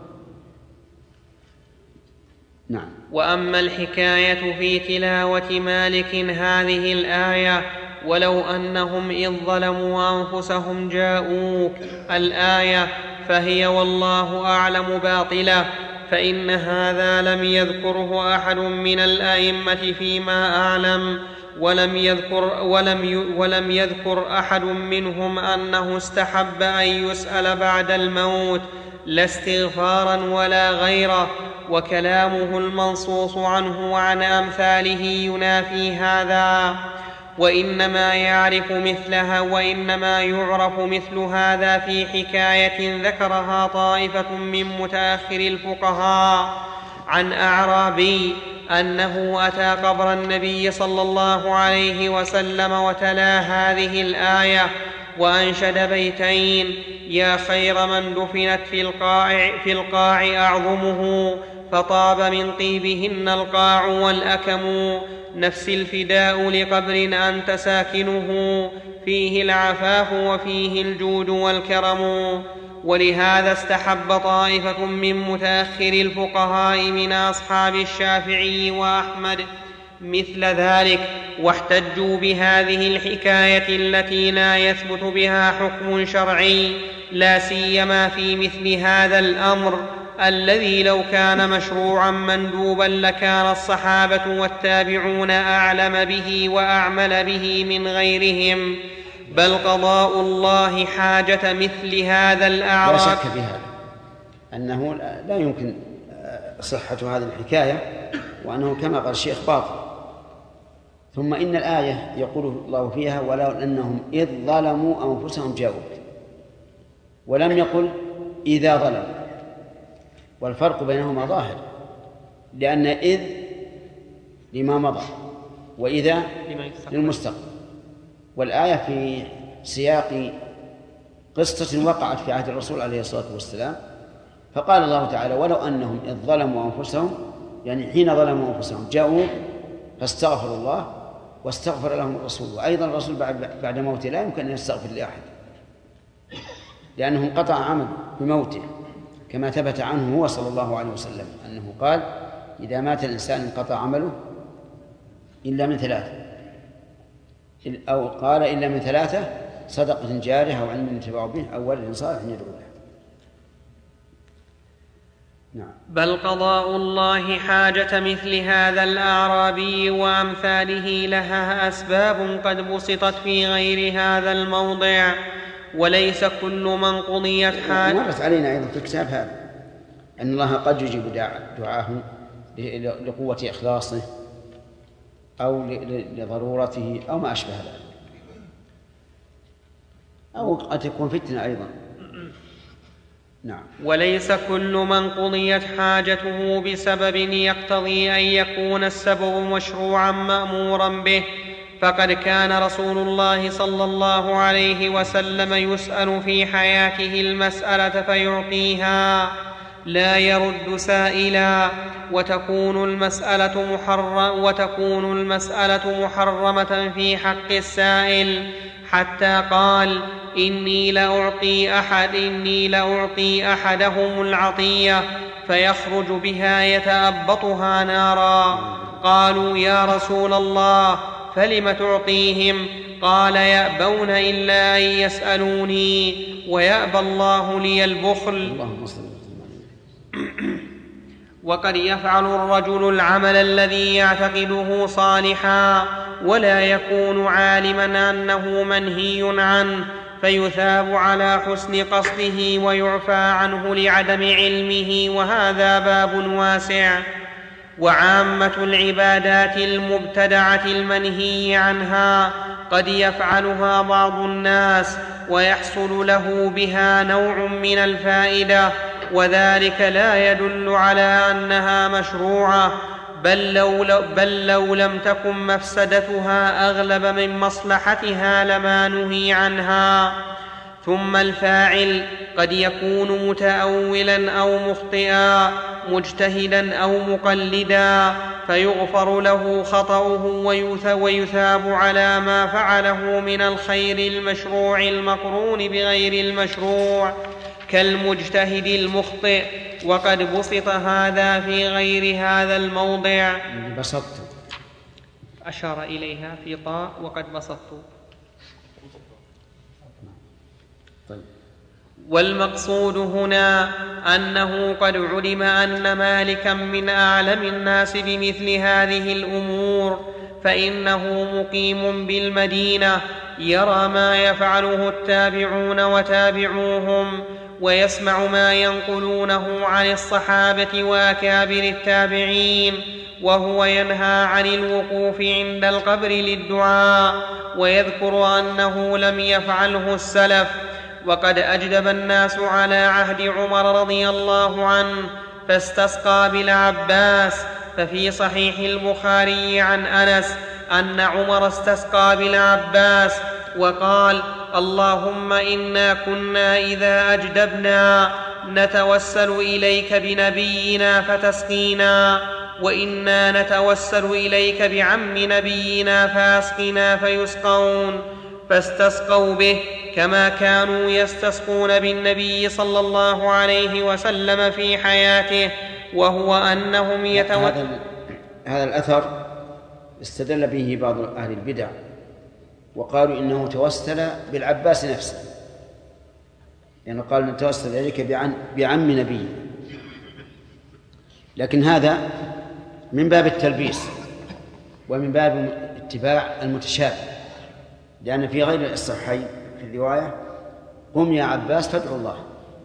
Speaker 3: نعم.
Speaker 2: وأما الحكاية في تلاوة مالك هذه الآية: ولو أنهم إذ ظلموا أنفسهم جاءوك الآية، فهي والله أعلم باطلة، فإن هذا لم يذكره أحد من الأئمة فيما أعلم، ولم يذكر أحد منهم أنه استحب أن يسأل بعد الموت، لا استغفارا ولا غيره، وكلامه المنصوص عنه وعن أمثاله ينافي هذا. وإنما يعرف مثل هذا في حكاية ذكرها طائفة من متأخر الفقهاء عن أعرابي أنه أتى قبر النبي صلى الله عليه وسلم وتلا هذه الآية وأنشد بيتين: يا خير من دفنت في القاع أعظمه، فطاب من طيبهن القاع والأكم، نفس الفداء لقبر أنت ساكنه، فيه العفاف وفيه الجود والكرم. ولهذا استحب طائفة من متأخر الفقهاء من أصحاب الشافعي وأحمد مثل ذلك، واحتجوا بهذه الحكاية التي لا يثبت بها حكم شرعي، لا سيما في مثل هذا الأمر الذي لو كان مشروعا مندوبا لكان الصحابة والتابعون أعلم به وأعمل به من غيرهم، بل قضاء الله حاجة مثل هذا الأعراب.
Speaker 3: لا شك في هذا أنه لا يمكن صحة هذه الحكاية، وأنه كما قال الشيخ باطل. ثم إن الآية يقول الله فيها: ولو أنهم إذ ظلموا أنفسهم جاءوك، ولم يقل إذا ظلموا، والفرق بينهما ظاهر، لأن إذ لما مضى وإذا للمستقبل، والآية في سياق قصة وقعت في عهد الرسول عليه الصلاة والسلام، فقال الله تعالى: ولو أنهم إذ ظلموا أنفسهم، يعني حين ظلموا أنفسهم جاءوا فاستغفروا الله واستغفر لهم الرسول. وأيضا الرسول بعد موته لا يمكن أن يستغفر لأحد، لأنه انقطع عمله بموته، كما ثبت عنه هو صلى الله عليه وسلم أنه قال: إذا مات الإنسان انقطع عمله إلا من ثلاثة، أو قال إلا من ثلاثة: صدقة جارية أو علم ينتفع به أو ولد صالح يدعو له. نعم.
Speaker 2: بل قضاء الله حاجة مثل هذا الأعرابي وأمثاله لها أسباب قد بسطت في غير هذا الموضع، وليس كل من قضيت حاجة.
Speaker 3: مرت علينا أيضا في الكتاب هذا أن الله قد يجيب دعاه لقوة إخلاصه أو لضرورته أو ما أشبه ذلك، أو قد تكون فتنة أيضا. نعم.
Speaker 2: وليس كل من قضيت حاجته بسبب يقتضي أن يكون السبب مشروعا مأمورا به، فقد كان رسول الله صلى الله عليه وسلم يسأل في حياته المسألة فيعطيها لا يرد سائلا، وتكون المسألة محرمة في حق السائل، حتى قال: إني لأعطي أحدهم العطية فيخرج بها يتأبطها نارا. قالوا: يا رسول الله فلم تعطيهم؟ قال: يأبون إلا أن يسألوني ويأبى الله لي البخل. وقد يفعل الرجل العمل الذي يعتقده صالحا ولا يكون عالما أنه منهي عنه، فيثاب على حسن قصده ويعفى عنه لعدم علمه، وهذا باب واسع. وعامة العبادات المبتدعة المنهي عنها قد يفعلها بعض الناس ويحصل له بها نوع من الفائدة، وذلك لا يدل على أنها مشروعة، بل لو لم تكن مفسدتها أغلب من مصلحتها لما نهي عنها. ثم الفاعل قد يكون متأولا أو مخطئا، مجتهدا أو مقلدا، فيغفر له خطأه ويثاب على ما فعله من الخير المشروع المقرون بغير المشروع كالمجتهد المخطئ. وقد بسط هذا في غير هذا الموضع. أشار إليها في طاء وقد بسطت. والمقصود هنا أنه قد علم أن مالكا من أعلم الناس بمثل هذه الأمور، فإنه مقيم بالمدينة يرى ما يفعله التابعون وتابعوهم، ويسمع ما ينقلونه عن الصحابة وأكابر التابعين، وهو ينهى عن الوقوف عند القبر للدعاء، ويذكر أنه لم يفعله السلف. وقد أجدب الناس على عهد عمر رضي الله عنه فاستسقى بالعباس، ففي صحيح البخاري عن أنس أن عمر استسقى بالعباس وقال: اللهم إنا كنا إذا أجدبنا نتوسل إليك بنبينا فتسقينا، وإنا نتوسل إليك بعم نبينا فأسقنا فيسقون. فاستسقوا به كما كانوا يستسقون بالنبي صلى الله عليه وسلم في حياته، وهو أنهم
Speaker 3: هذا الأثر استدل به بعض أهل البدع وقالوا إنه توسل بالعباس نفسه، يعني قالوا نتوسل إليك بعم نبي، لكن هذا من باب التلبيس ومن باب اتباع المتشابه، لأن في غير الصحيحين في الرواية: قم يا عباس فادعو الله،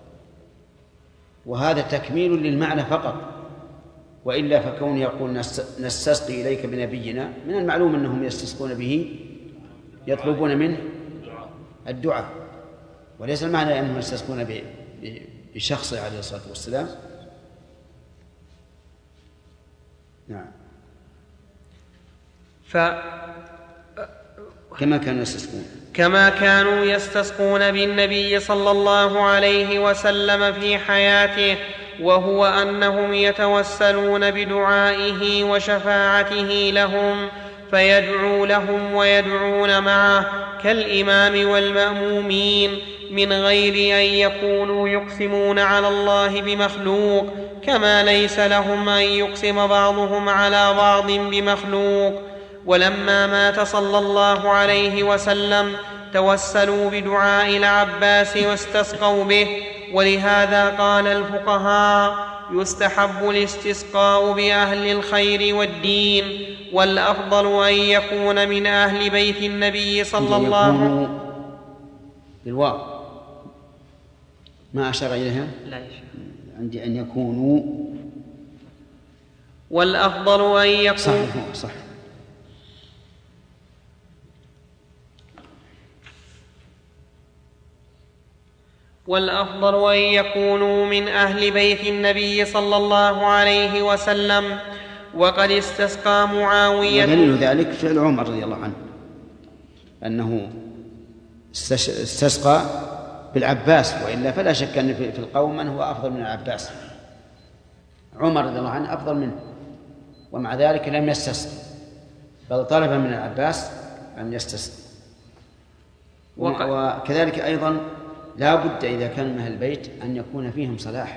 Speaker 3: وهذا تكميل للمعنى فقط، وإلا فكون يقول نستسقي إليك بنبينا، من المعلوم أنهم يستسقون به يطلبون منه الدعاء، وليس المعنى أنهم يستسقون بشخصه عليه الصلاة والسلام. نعم. كما كانوا
Speaker 2: يستسقون بالنبي صلى الله عليه وسلم في حياته، وهو أنهم يتوسلون بدعائه وشفاعته لهم، فيدعو لهم ويدعون معه كالإمام والمأمومين، من غير أن يكونوا يقسمون على الله بمخلوق، كما ليس لهم أن يقسم بعضهم على بعض بمخلوق. ولما مات صلى الله عليه وسلم توسلوا بدعاء العباس واستسقوا به، ولهذا قال الفقهاء: يستحب الاستسقاء بأهل الخير والدين، والأفضل أن يكون من أهل بيت النبي صلى الله عليه وسلم.
Speaker 3: بالواو ما أشار إليها؟
Speaker 2: لا يشاء.
Speaker 3: عندي أن يكونوا،
Speaker 2: والأفضل أن يكون
Speaker 3: صح.
Speaker 2: والأفضل أن يكونوا من أهل بيت النبي صلى الله عليه وسلم. وقد استسقى معاوية،
Speaker 3: ودليل ذلك فعل عمر رضي الله عنه، أنه استسقى بالعباس، وإلا فلا شك أن في القوم من هو أفضل من العباس. عمر رضي الله عنه أفضل منه، ومع ذلك لم يستسقي، بل طلب من العباس أن يستسقي. وكذلك أيضا لا بد إذا كان من أهل البيت أن يكون فيهم صلاح،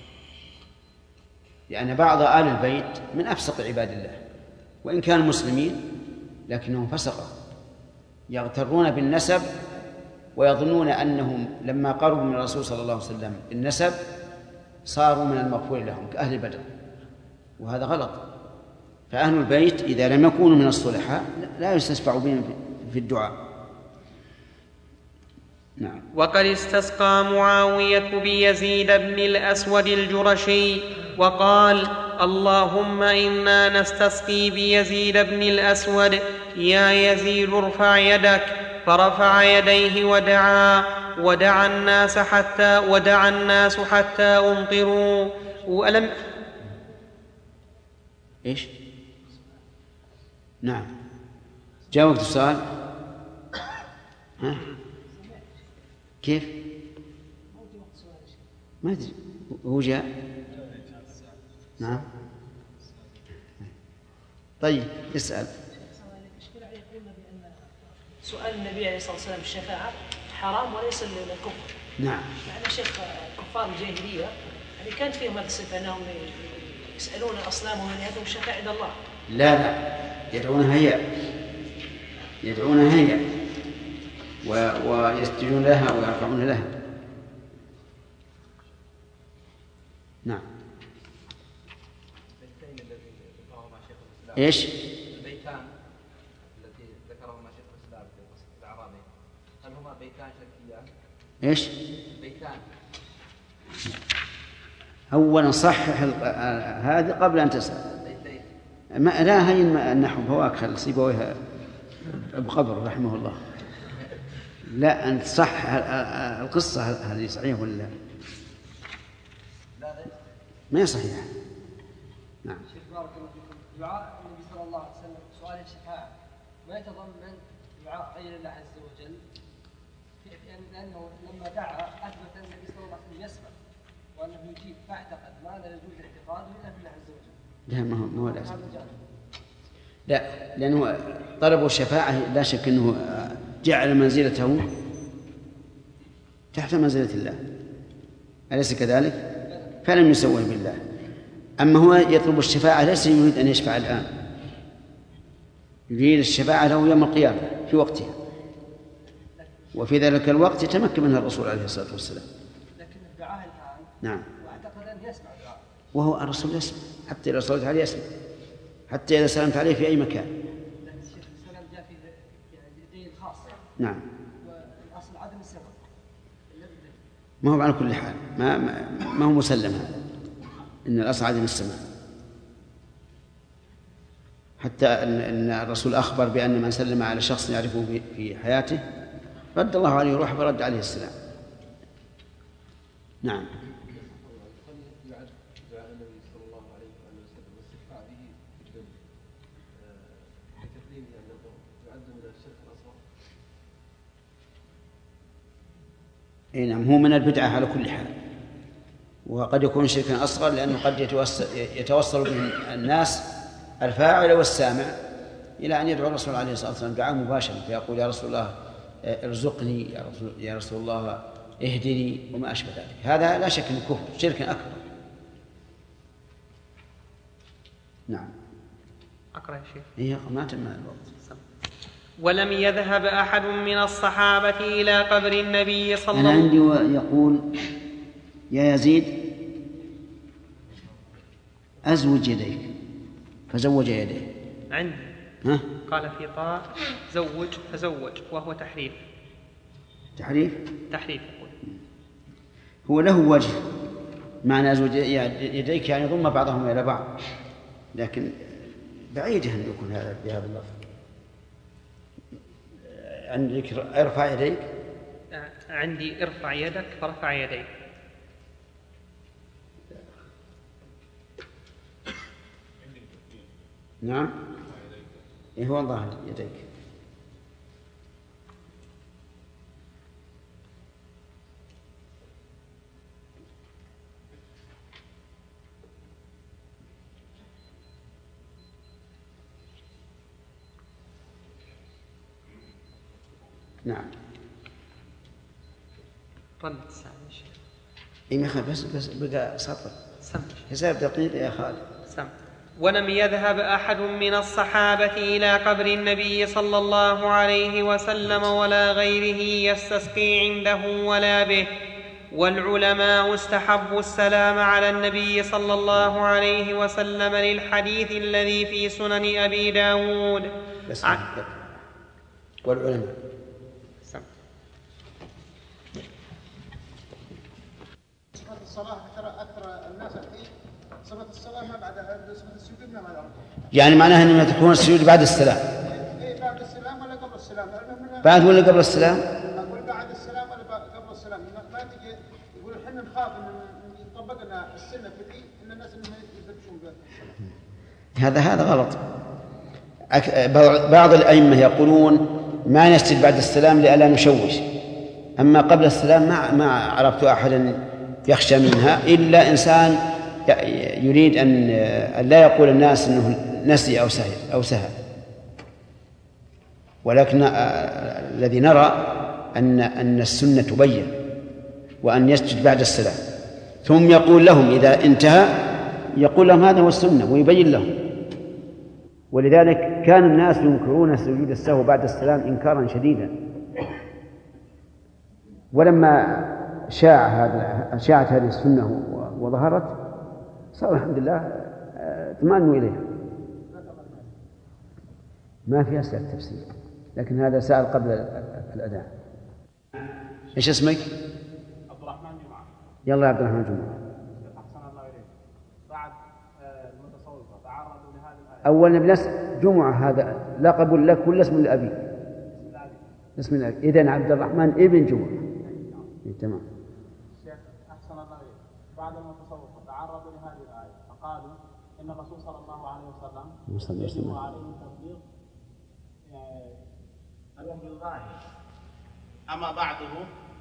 Speaker 3: لأن بعض آل البيت من أفسق عباد الله، وإن كانوا مسلمين لكنهم فسقة، يغترون بالنسب ويظنون أنهم لما قربوا من الرسول صلى الله عليه وسلم بالنسب صاروا من المغفور لهم كأهل بدر، وهذا غلط. فأهل البيت إذا لم يكونوا من الصلحاء لا يستشفع بهم في الدعاء. نعم.
Speaker 2: وقد استسقى معاوية بيزيد بن الأسود الجرشي وقال: اللهم إنا نستسقي بيزيد بن الأسود، يا يزيد ارفع يدك. فرفع يديه ودعا الناس حتى أمطروا. ولم
Speaker 3: إيش؟ نعم، جاوبت السؤال. ها؟ كيف؟ ما أدري، هو جاء. نعم. طيب اسأل.
Speaker 8: سؤال النبي عليه الصلاة والسلام الشفاعة حرام وليس للكفر.
Speaker 3: نعم.
Speaker 8: معنى شيخ كفار الجاهلية يعني كانت فيهم هذا الصفة أنهم يسألون أصنامهم أن يأتوا الشفاعة عند الله.
Speaker 3: لا، يدعونها هي ويسجدون لها ويرفعون لها. نعم. ايش؟
Speaker 5: البيتان التي ذكرهما شيخ الاسلام في قصه الاعرابي، هل هما بيتان شركيان؟
Speaker 3: ايش؟
Speaker 5: بيتان.
Speaker 3: اولا صحح هذه قبل ان تسال. لا، هي النحو فواك خل سيبويها ابو قبر رحمه الله. لا، أن صح القصة هذه صحيحة ولا لا؟ ما هي صحيحة. نعم.
Speaker 4: شيخ بارك الله فيكم، دعاء النبي صلى الله عليه وسلم سؤال الشفاعة ما يتضمن دعاء غير الله عز وجل، لأنه لما دعا أثبت أن النبي صلى الله عليه وسلم يسمع وأنه يجيب، فاعتقد ما لا يجوز الاعتقاد إلا بالله عز وجل.
Speaker 3: لا، ما هو لازم. لا، لأنه طلبوا الشفاعة لا شك أنه جعل منزلته تحت منزلة الله، أليس كذلك؟ فلم يسوه بالله. أما هو يطلب الشفاعة ليس يريد أن يشفع الآن، يريد الشفاعة له يوم القيامة في وقتها، وفي ذلك الوقت يتمكن منها الرسول عليه الصلاة والسلام.
Speaker 4: لكن الدعاء الآن
Speaker 3: نعم،
Speaker 4: واعتقد أن يسمع دعاء،
Speaker 3: وهو الرسول يسمع، حتى إذا صليت عليه يسمع، حتى إذا سلمت عليه في أي مكان.
Speaker 4: لكن الشيخ السلام جاء في دليل خاص.
Speaker 3: نعم.
Speaker 4: والأصل عدم السمع.
Speaker 3: ما هو على كل حال ما هو مسلم هذا، إن الأصل عدم السمع، حتى أن الرسول أخبر بأن من سلم على شخص يعرفه في حياته رد الله عليه روحه فرد عليه السلام. نعم. نعم، هو من البدعة على كل حال، وقد يكون شركا أصغر، لأنه قد يتوصل به الناس الفاعل والسامع إلى أن يدعو الرسول عليه الصلاة والسلام دعاء مباشرة، فيقول يا رسول الله ارزقني، يا رسول الله اهدني، وما أشبه ذلك. هذا لا شك أنه كفر، شرك أكبر. نعم.
Speaker 2: أقرأ يا شيخ.
Speaker 3: هي ما تم الوقت.
Speaker 2: ولم يذهب أحد من الصحابة إلى قبر النبي صلى الله
Speaker 3: عليه
Speaker 2: عليه وسلم.
Speaker 3: أنا عندي يقول يا يزيد أزوج يديك، فزوج يديه.
Speaker 2: عندي.
Speaker 3: ها؟
Speaker 2: قال في طاء زوج فزوج، وهو تحريف.
Speaker 3: تحريف
Speaker 2: يقول.
Speaker 3: هو له وجه، معنى أزوج يديك يعني ضم بعضهم إلى بعض، لكن بعيد أن يكون هذا بهذا اللفظ. عندك ارفع يديك.
Speaker 2: عندي ارفع يدك فرفع يديه.
Speaker 3: نعم، هو ظاهر يديك. نعم.
Speaker 2: رد الساعة يا شيخ.
Speaker 3: إيه ما بس بقى سطر.
Speaker 2: سم.
Speaker 3: حساب دقيق يا خالد.
Speaker 2: سم. ولم يذهب أحد من الصحابة إلى قبر النبي صلى الله عليه وسلم ولا غيره يستسقي عنده ولا به، والعلماء استحبوا السلام على النبي صلى الله عليه وسلم للحديث الذي في سنن أبي داود.
Speaker 3: والعلماء
Speaker 9: الصلاة أكثر الناس الحين صفة الصلاة ما بعد صفة السجود ما بعد.
Speaker 3: يعني معناها أن تكون السجود بعد السلام.
Speaker 9: إيه بعد السلام ولا قبل السلام؟
Speaker 3: بعد ولا قبل السلام؟
Speaker 9: أقول بعد السلام ولا قبل السلام؟ ما تجي يقول إحنا نخاف إن طبقنا السنة في ذي إن الناس إنهم يدرسون به.
Speaker 3: هذا غلط. بعض الأئمة يقولون ما نسجد بعد السلام لئلا نشوش، أما قبل السلام ما عرفت أحدا يخشى منها إلا إنسان يريد أن لا يقول الناس أنه نسي أو سهى. ولكن الذي نرى أن السنة تبين وأن يسجد بعد السلام، ثم يقول لهم إذا انتهى يقول لهم هذا هو السنة ويبين لهم. ولذلك كان الناس ينكرون سجود السهو بعد السلام إنكارا شديدا، ولما شاعت هذه السنة وظهرت صار الحمد لله اطمأنوا إليها، ما فيها سأل تفسير. لكن هذا سأل قبل الأذان. إيش اسمك؟
Speaker 6: عبد الرحمن جمعة.
Speaker 3: يلا يا عبد الرحمن جمعة.
Speaker 6: أحسن الله إليك. بعد المتصوفة تعرضوا لهذه الآية.
Speaker 3: أولا بنس جمعة هذا لقب لك ولا اسم لأبي؟ اسم الأبي. إذن عبد الرحمن ابن جمعة. تمام.
Speaker 6: الشيخ أحسن الله إليك. بعد المتصوفة تعرضوا لهذه الآية فقالوا إن الرسول صلى الله عليه وسلم يجب عليه تطبيق الوحي الظاهر، أما بعضه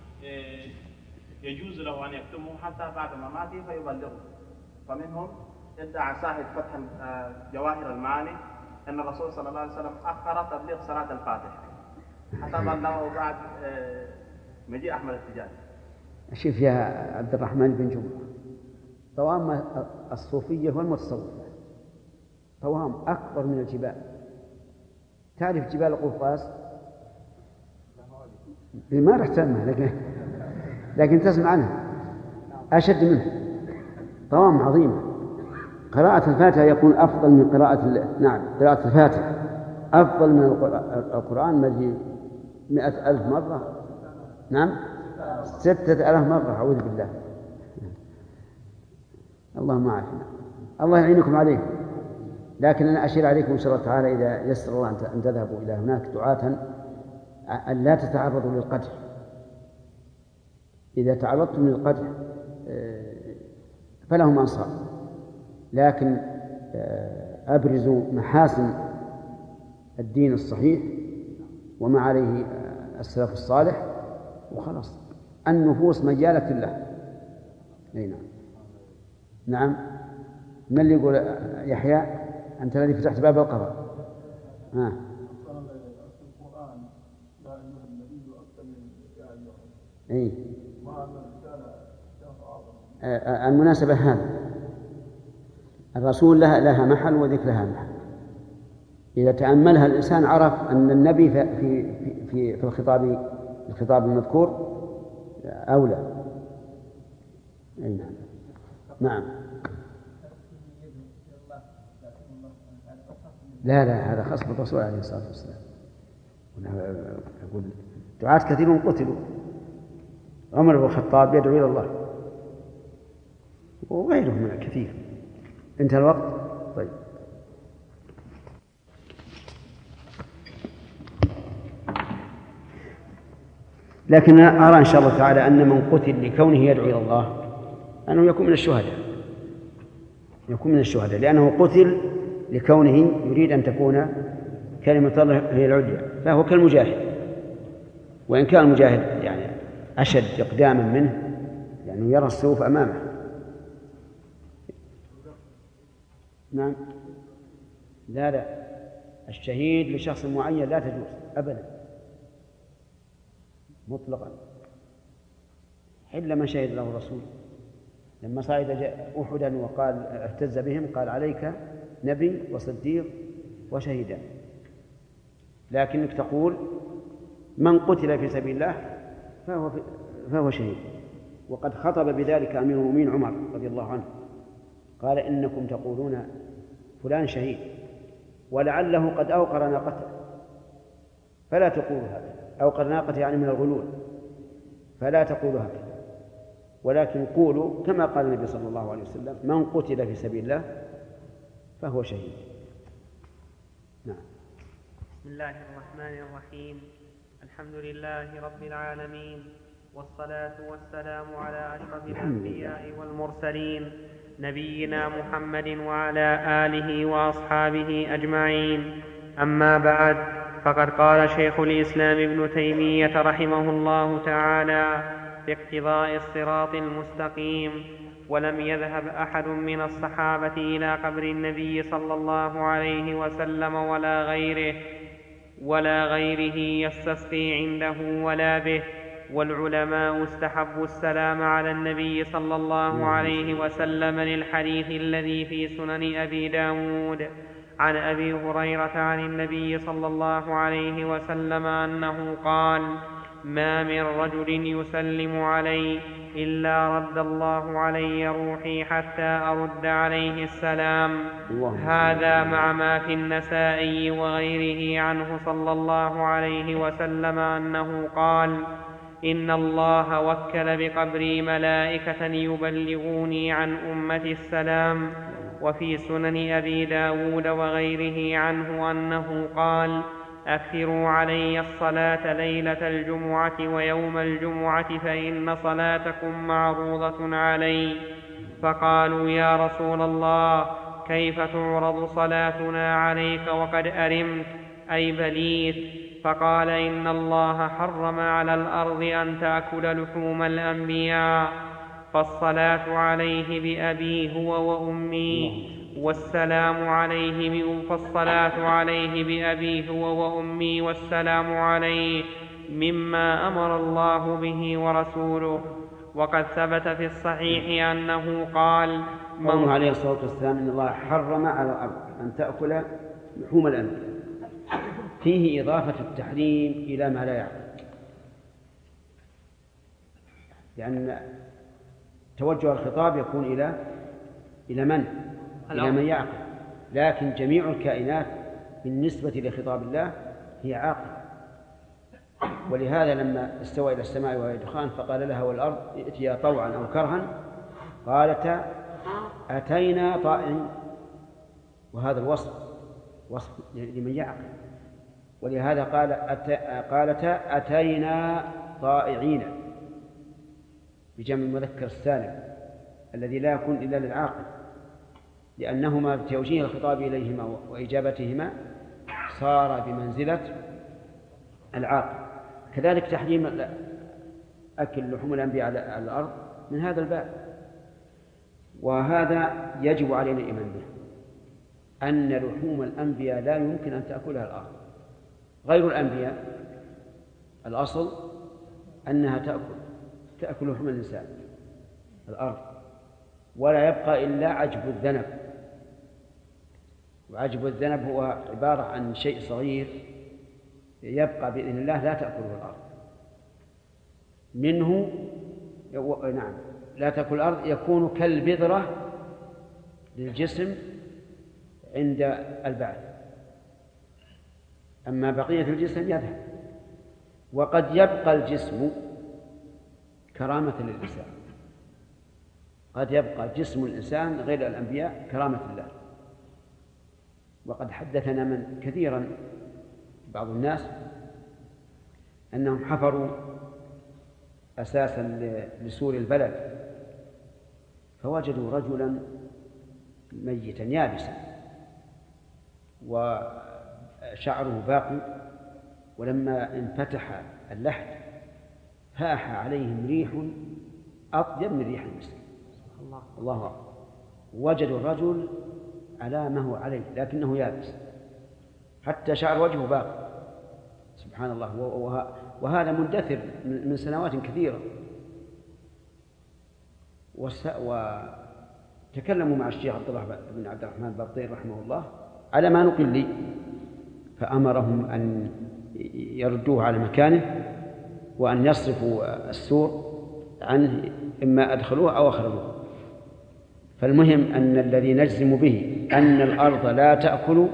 Speaker 6: يجوز له أن يكتمه حتى بعد مماته فيبلغه. فمنهم ادعى صاحب فتح جواهر المعاني أن الرسول صلى الله عليه وسلم أخر تبليغ صلاة الفاتحة حتى بلغه بعد مجيء أحمد التجاني.
Speaker 3: شوف يا عبد الرحمن بن جمعة، طوام الصوفية والمتصوفة طوام أكبر من الجبال. تعرف جبال القوقاز؟ ما رحت سمها لكن تسمع عنها، أشد منه، طوام عظيمة. قراءة الفاتحة يكون أفضل من قراءة الفاتحة أفضل من القرآن الذي 100,000 مرة. نعم 6,000 مرة أعوذ بالله. اللهم عافنا، الله يعينكم عليه. لكن أنا أشير عليكم إن شاء الله تعالى إذا يسر الله أن تذهبوا إلى هناك دعاة أن لا تتعرضوا للقدح. إذا تعرضتم للقدح فلهم أنصار، لكن أبرزوا محاسن الدين الصحيح وما عليه السلف الصالح وخلاص. النفوس مجالة له. أي نعم. نعم. من اللي يقول يحيى أنت الذي فتحت باب القضاء؟ أي المناسبة هذا الرسول لها محل وذكرها محل. إذا تأملها الإنسان عرف أن النبي في الخطاب المذكور أولى. أي نعم. نعم. لا هذا خاص بالرسول عليه الصلاة والسلام. يقول دعاة كثيرون قتلوا، عمر بن الخطاب يدعو إلى الله وغيره من الكثير. انتهى الوقت. طيب لكن أرى إن شاء الله تعالى أن من قتل لكونه يدعو إلى الله أنه يكون من الشهداء، يكون من الشهداء، لأنه قتل لكونه يريد أن تكون كلمة الله هي العليا، فهو كالمجاهد، وإن كان المجاهد يعني أشد إقداما منه، يعني يرى السيوف أمامه. نعم. لا الشهيد لشخص معين لا تجوز أبدا مطلقا، إلا من شهد له الرسول لما صعد أحدا وقال اهتز بهم قال عليك نبي وصديق وشهيدان، لكنك تقول من قتل في سبيل الله فهو شهيد. وقد خطب بذلك أمير المؤمنين عمر رضي الله عنه، قال إنكم تقولون فلان شهيد ولعله قد أوقر ناقته، فلا تقولوا هذا. أوقر ناقته يعني من الغلول، فلا تقولوا هذا، ولكن قولوا كما قال النبي صلى الله عليه وسلم من قتل في سبيل الله فهو شهيد. نعم.
Speaker 2: بسم الله الرحمن الرحيم. الحمد لله رب العالمين، والصلاة والسلام على أشرف الأنبياء والمرسلين نبينا محمد وعلى آله وأصحابه أجمعين. أما بعد، فقد قال شيخ الإسلام ابن تيمية رحمه الله تعالى في اقتضاء الصراط المستقيم: ولم يذهب أحد من الصحابة إلى قبر النبي صلى الله عليه وسلم ولا غيره يستسقي عنده ولا به. والعلماء استحبوا السلام على النبي صلى الله عليه وسلم للحديث الذي في سنن أبي داود عن أبي هريرة عن النبي صلى الله عليه وسلم أنه قال: ما من رجل يسلم علي إلا رد الله علي روحي حتى أرد عليه السلام. هذا مع ما في النسائي وغيره عنه صلى الله عليه وسلم أنه قال: إن الله وكل بقبري ملائكة يبلغوني عن أمتي السلام. وفي سنن أبي داود وغيره عنه أنه قال: أكثروا علي الصلاة ليلة الجمعة ويوم الجمعة فإن صلاتكم معروضة علي. فقالوا: يا رسول الله، كيف تعرض صلاتنا عليك وقد أرمت أي بليت؟ فقال: إن الله حرم على الأرض أن تأكل لحوم الأنبياء، فالصلاة عليه بأبي هو وأمي والسلام عليه مما أمر الله به ورسوله. وقد ثبت في الصحيح أنه قال:
Speaker 3: قوله عليه الصلاة والسلام إن الله حرم على الأرض أن تأكل لحوم الأنبياء، فيه إضافة التحريم إلى ما لا يعقل، لأن توجه الخطاب يكون إلى من يعقل، لكن جميع الكائنات بالنسبة لخطاب الله هي عاقل. ولهذا لما استوى إلى السماء وهي دخان فقال لها والأرض ائتيا طوعا أو كرها قالتا أتينا طائعين، وهذا الوصف وصف لمن يعقل. ولهذا قالتا أتينا طائعين بجمع المذكر السالم الذي لا يكون إلا للعاقل، لأنهما بتوجيه الخطاب إليهما وإجابتهما صار بمنزلة العاقل. كذلك تحريم أكل لحوم الأنبياء على الأرض من هذا الباب. وهذا يجب علينا الإيمان به، أن لحوم الأنبياء لا يمكن أن تأكلها الأرض. غير الأنبياء الأصل أنها تأكل لحوم الإنسان الأرض، ولا يبقى إلا عجب الذنب. وعجب الذنب هو عبارة عن شيء صغير يبقى بإذن الله لا تأكله الأرض منه. نعم، لا تأكل الأرض، يكون كالبذرة للجسم عند البعث، أما بقية الجسم يذهب. وقد يبقى الجسم كرامة للإنسان، قد يبقى جسم الإنسان غير الأنبياء كرامة الله. وقد حدثنا من كثيرا بعض الناس أنهم حفروا أساسا لسور البلد، فوجدوا رجلا ميتا يابسا وشعره باقي، ولما انفتح اللحد فاح عليهم ريح أطيب من ريح المسك. الله أكبر. وجدوا الرجل على ما هو عليه لكنه يابس، حتى شعر وجهه باقي. سبحان الله. وهذا مندثر من سنوات كثيرة. وتكلموا مع الشيخ عبد الله بن عبد الرحمن البطين رحمه الله على ما نقل لي، فأمرهم أن يردوه على مكانه وأن يصرفوا السور عنه، إما أدخلوه أو أخرجوه. فالمهم أن الذي نجزم به أن الأرض لا تأكل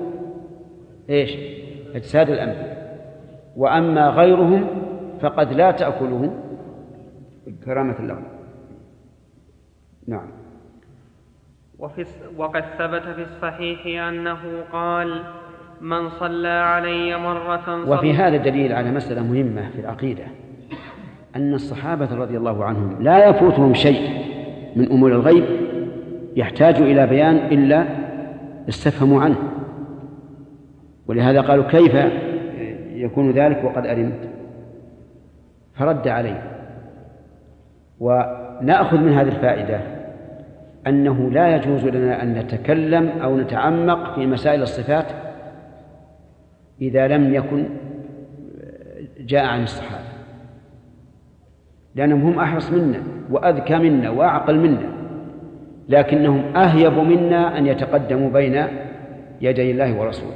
Speaker 3: أجساد الأنبياء، وأما غيرهم فقد لا تأكلهم كرامة لهم. نعم.
Speaker 2: وقد ثبت في الصحيح أنه قال: من صلى علي مرة
Speaker 3: وفي هذا دليل على مسألة مهمة في العقيدة، أن الصحابة رضي الله عنهم لا يفوتهم شيء من أمور الغيب يحتاج إلى بيان إلا استفهموا عنه، ولهذا قالوا: كيف يكون ذلك وقد علمت؟ فرد عليه. ونأخذ من هذه الفائدة أنه لا يجوز لنا أن نتكلم أو نتعمق في مسائل الصفات إذا لم يكن جاء عن الصحابة، لأنهم هم أحرص منا وأذكى منا وأعقل منا، لكنهم أهيب منا أن يتقدموا بين يدي الله ورسوله.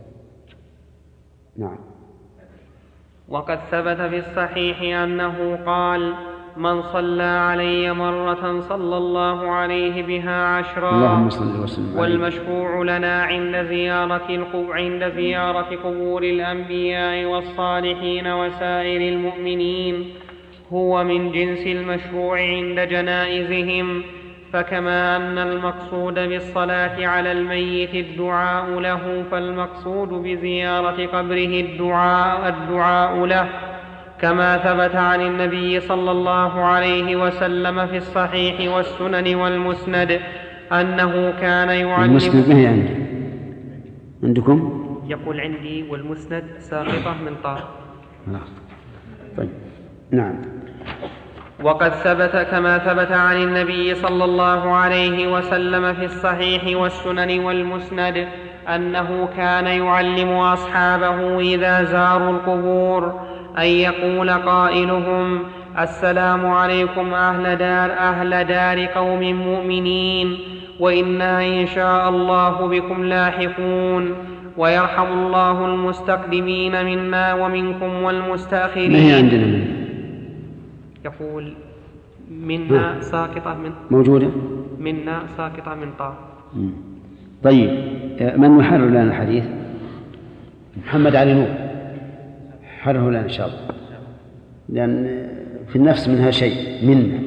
Speaker 3: نعم.
Speaker 2: وقد ثبت في الصحيح أنه قال: من صلى علي مرة صلى الله عليه بها 10.
Speaker 3: اللهم صل وسلم عليه.
Speaker 2: والمشروع لنا عند زيارة قبور الأنبياء والصالحين وسائر المؤمنين هو من جنس المشروع عند جنائزهم، فكما أن المقصود بالصلاة على الميت الدعاء له، فالمقصود بزيارة قبره الدعاء له، كما ثبت عن النبي صلى الله عليه وسلم في الصحيح والسنن والمسند أنه كان يعلم.
Speaker 3: المسند ما هي عندي؟ عندكم؟
Speaker 2: يقول عندي والمسند ساقطة من طاء.
Speaker 3: طيب. نعم.
Speaker 2: وقد ثبت كما ثبت عن النبي صلى الله عليه وسلم في الصحيح والسنن والمسند أنه كان يعلم أصحابه إذا زاروا القبور أن يقول قائلهم: السلام عليكم أهل دار قوم مؤمنين، وإنا إن شاء الله بكم لاحقون، ويرحم الله المستقدمين منا ومنكم والمستأخرين.
Speaker 3: ما هي عندنا من؟
Speaker 2: يقول منا ساقطة من
Speaker 3: موجودة؟
Speaker 2: منا ساقطة من طاء.
Speaker 3: طيب، من يحرر لنا الحديث؟ محمد علي نور حرره لنا إن شاء الله، لأن في النفس منها شيء منا.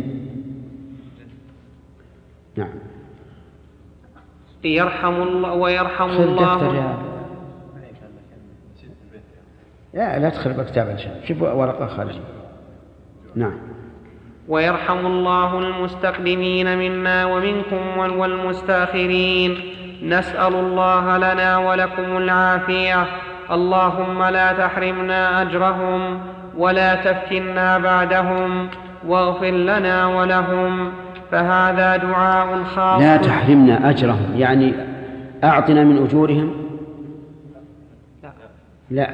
Speaker 3: نعم.
Speaker 2: يرحم الله ويرحم الله.
Speaker 3: لا تدخل بكتاب إن شاء الله، شوف ورقة خارجية. نعم.
Speaker 2: ويرحم الله المستقدمين منا ومنكم والمستأخرين. نسأل الله لنا ولكم العافية. اللهم لا تحرمنا أجرهم ولا تفتنا بعدهم، واغفر لنا ولهم. فهذا دعاء خاص.
Speaker 3: لا تحرمنا أجرهم يعني أعطنا من أجورهم؟ لا،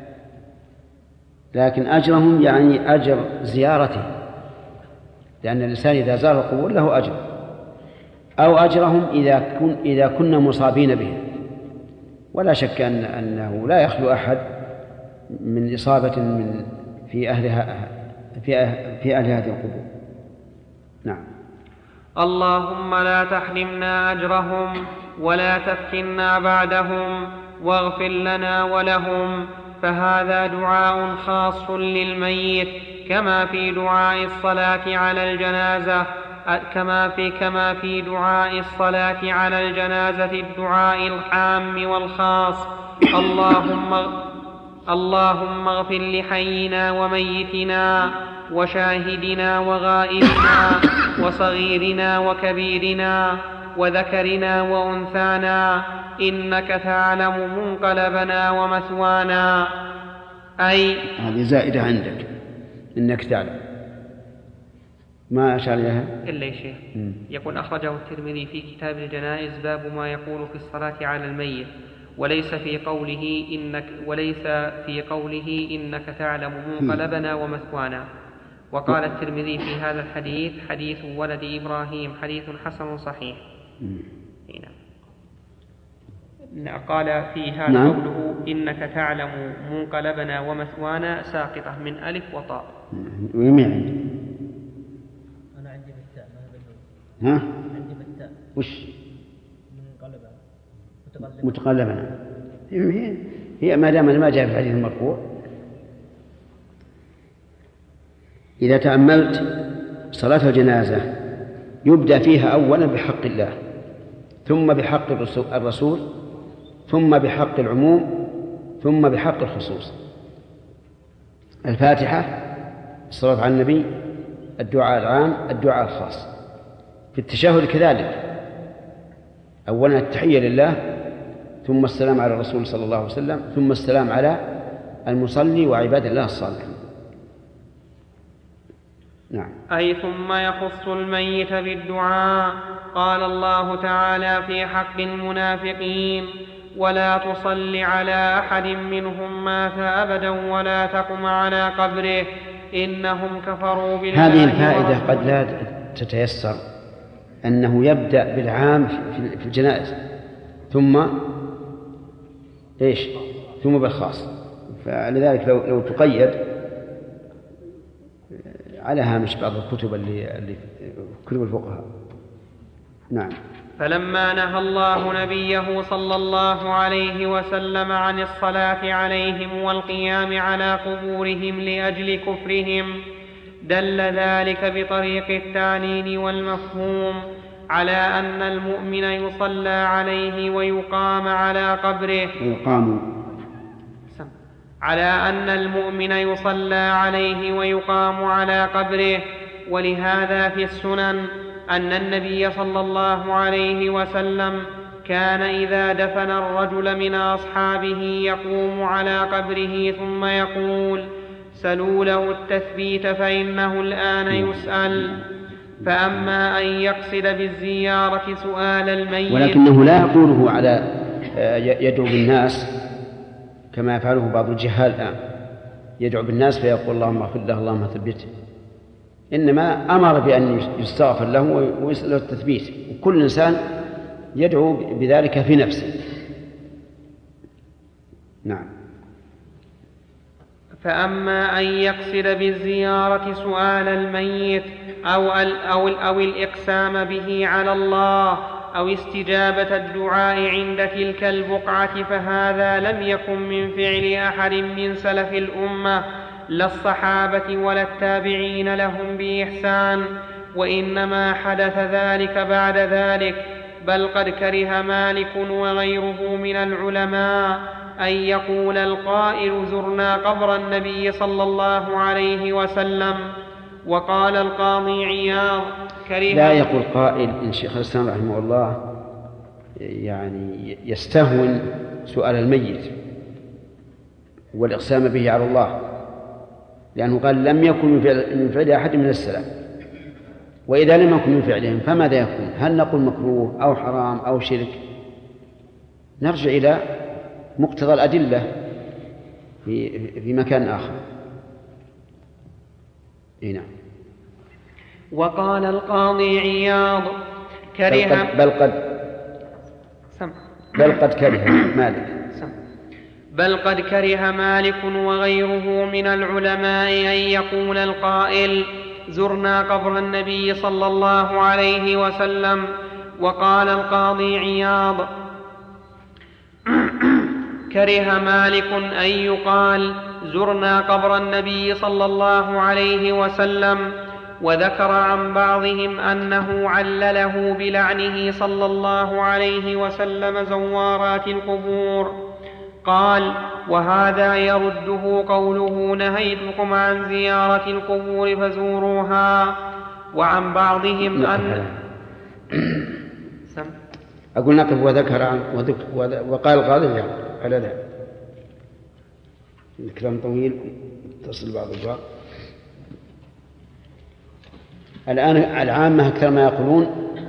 Speaker 3: لكن أجرهم يعني أجر زيارته، لأن الإنسان إذا زار القبور له أجر، أو أجرهم إذا كنا مصابين به. ولا شك أنه لا يخلو أحد من إصابة في أهل هذه القبور. نعم.
Speaker 2: اللهم لا تحرمنا أجرهم ولا تفتنا بعدهم، واغفر لنا ولهم. فهذا دعاء خاص للميت، كما في دعاء الصلاة على الجنازة كما في دعاء الصلاة على الجنازة الدعاء العام والخاص. اللهم اغفر لحينا وميتنا وشاهدنا وغائبنا وصغيرنا وكبيرنا وذكرنا وأنثانا إنك تعلم منقلبنا ومثوانا. أي
Speaker 3: هذه زائدة عندك، إنك تعلم، ما أشار لها
Speaker 2: إلا شيء. يقول أخرجه الترمذي في كتاب الجنائز باب ما يقول في الصلاة على الميت، وليس في قوله إنك تعلم منقلبنا ومثوانا. وقال الترمذي في هذا الحديث حديث ولد إبراهيم حديث حسن صحيح. قال في هذا قوله إنك تعلم منقلبنا ومثوانا ساقطة من ألف وطاء.
Speaker 3: ويمين
Speaker 4: أنا عندي بالتاء
Speaker 3: ها؟
Speaker 4: عندي بالتاء.
Speaker 3: وش؟
Speaker 4: منقلبنا
Speaker 3: متقلبنا. هي ما دام ما جاء في الحديث المرفوع. إذا تأملت صلاة الجنازة يبدأ فيها أولا بحق الله، ثم بحق الرسول، ثم بحق العموم، ثم بحق الخصوص. الفاتحة، الصلاة على النبي، الدعاء العام، الدعاء الخاص. في التشهد كذلك، أولا التحية لله، ثم السلام على الرسول صلى الله عليه وسلم، ثم السلام على المصلي وعباد الله الصالحين. نعم.
Speaker 2: أي ثم يخص الميت بالدعاء. قال الله تعالى في حق المنافقين: ولا تصل على أحد منهم مات أبدا ولا تقم على قبره إنهم كفروا بالله.
Speaker 3: هذه الفائدة قد لا تتيسر، أنه يبدأ بالعام في الجنائز ثم ثم بالخاص. فلذلك لو تقيد على هامش بعض الكتب اللي كتب الفقهاء. نعم.
Speaker 2: فلما نهى الله نبيه صلى الله عليه وسلم عن الصلاة عليهم والقيام على قبورهم لأجل كفرهم دل ذلك بطريق التعليل والمفهوم على أن المؤمن يصلى عليه ويقام على قبره، على أن المؤمن يصلى عليه ويقام على قبره. ولهذا في السنن أن النبي صلى الله عليه وسلم كان إذا دفن الرجل من أصحابه يقوم على قبره ثم يقول: سلوا له التثبيت فإنه الآن يسأل. فأما أن يقصد بالزيارة سؤال الميت،
Speaker 3: ولكنه لا يقوله على يدعو بالناس كما يفعله بعض الجهال الآن، يدعو بالناس فيقول اللهم اغفر له اللهم ثبته، إنما أمر بأن يستغفر له ويسأل له التثبيت، وكل إنسان يدعو بذلك في نفسه. نعم.
Speaker 2: فأما أن يقصد بالزيارة سؤال الميت أو الإقسام به على الله أو استجابة الدعاء عند تلك البقعة فهذا لم يكن من فعل أحد من سلف الأمة، لا الصحابة ولا التابعين لهم بإحسان، وإنما حدث ذلك بعد ذلك. بل قد كره مالك وغيره من العلماء أن يقول القائل: زرنا قبر النبي صلى الله عليه وسلم. وقال القاضي عياض:
Speaker 3: لا يقول قائل إن شيخ الإسلام رحمه الله يعني يستهون سؤال الميت والإقسام به على الله، لأنه قال لم يكن من فعل أحد من السلف. وإذا لم يكن من فعلهم فماذا يكون؟ هل نقول مكروه أو حرام أو شرك؟ نرجع إلى مقتضى الأدلة في مكان آخر. نعم.
Speaker 2: وقال القاضي عياض:
Speaker 3: بل قد كره مالك
Speaker 2: بل قد كره مالك وغيره من العلماء أن يقول القائل: زرنا قبر النبي صلى الله عليه وسلم. وقال القاضي عياض: كره مالك أن يقال: زرنا قبر النبي صلى الله عليه وسلم. وذكر عن بعضهم أنه علله بلعنه صلى الله عليه وسلم زوارات القبور. قال: وهذا يرده قوله: نهيتكم عن زيارة القبور فزوروها. وعن بعضهم أن
Speaker 3: أقول نقف وذكر وقال القاضي على ذا الكلام طويل تصل بعض الجواب. الآن العامة أكثر ما يقولون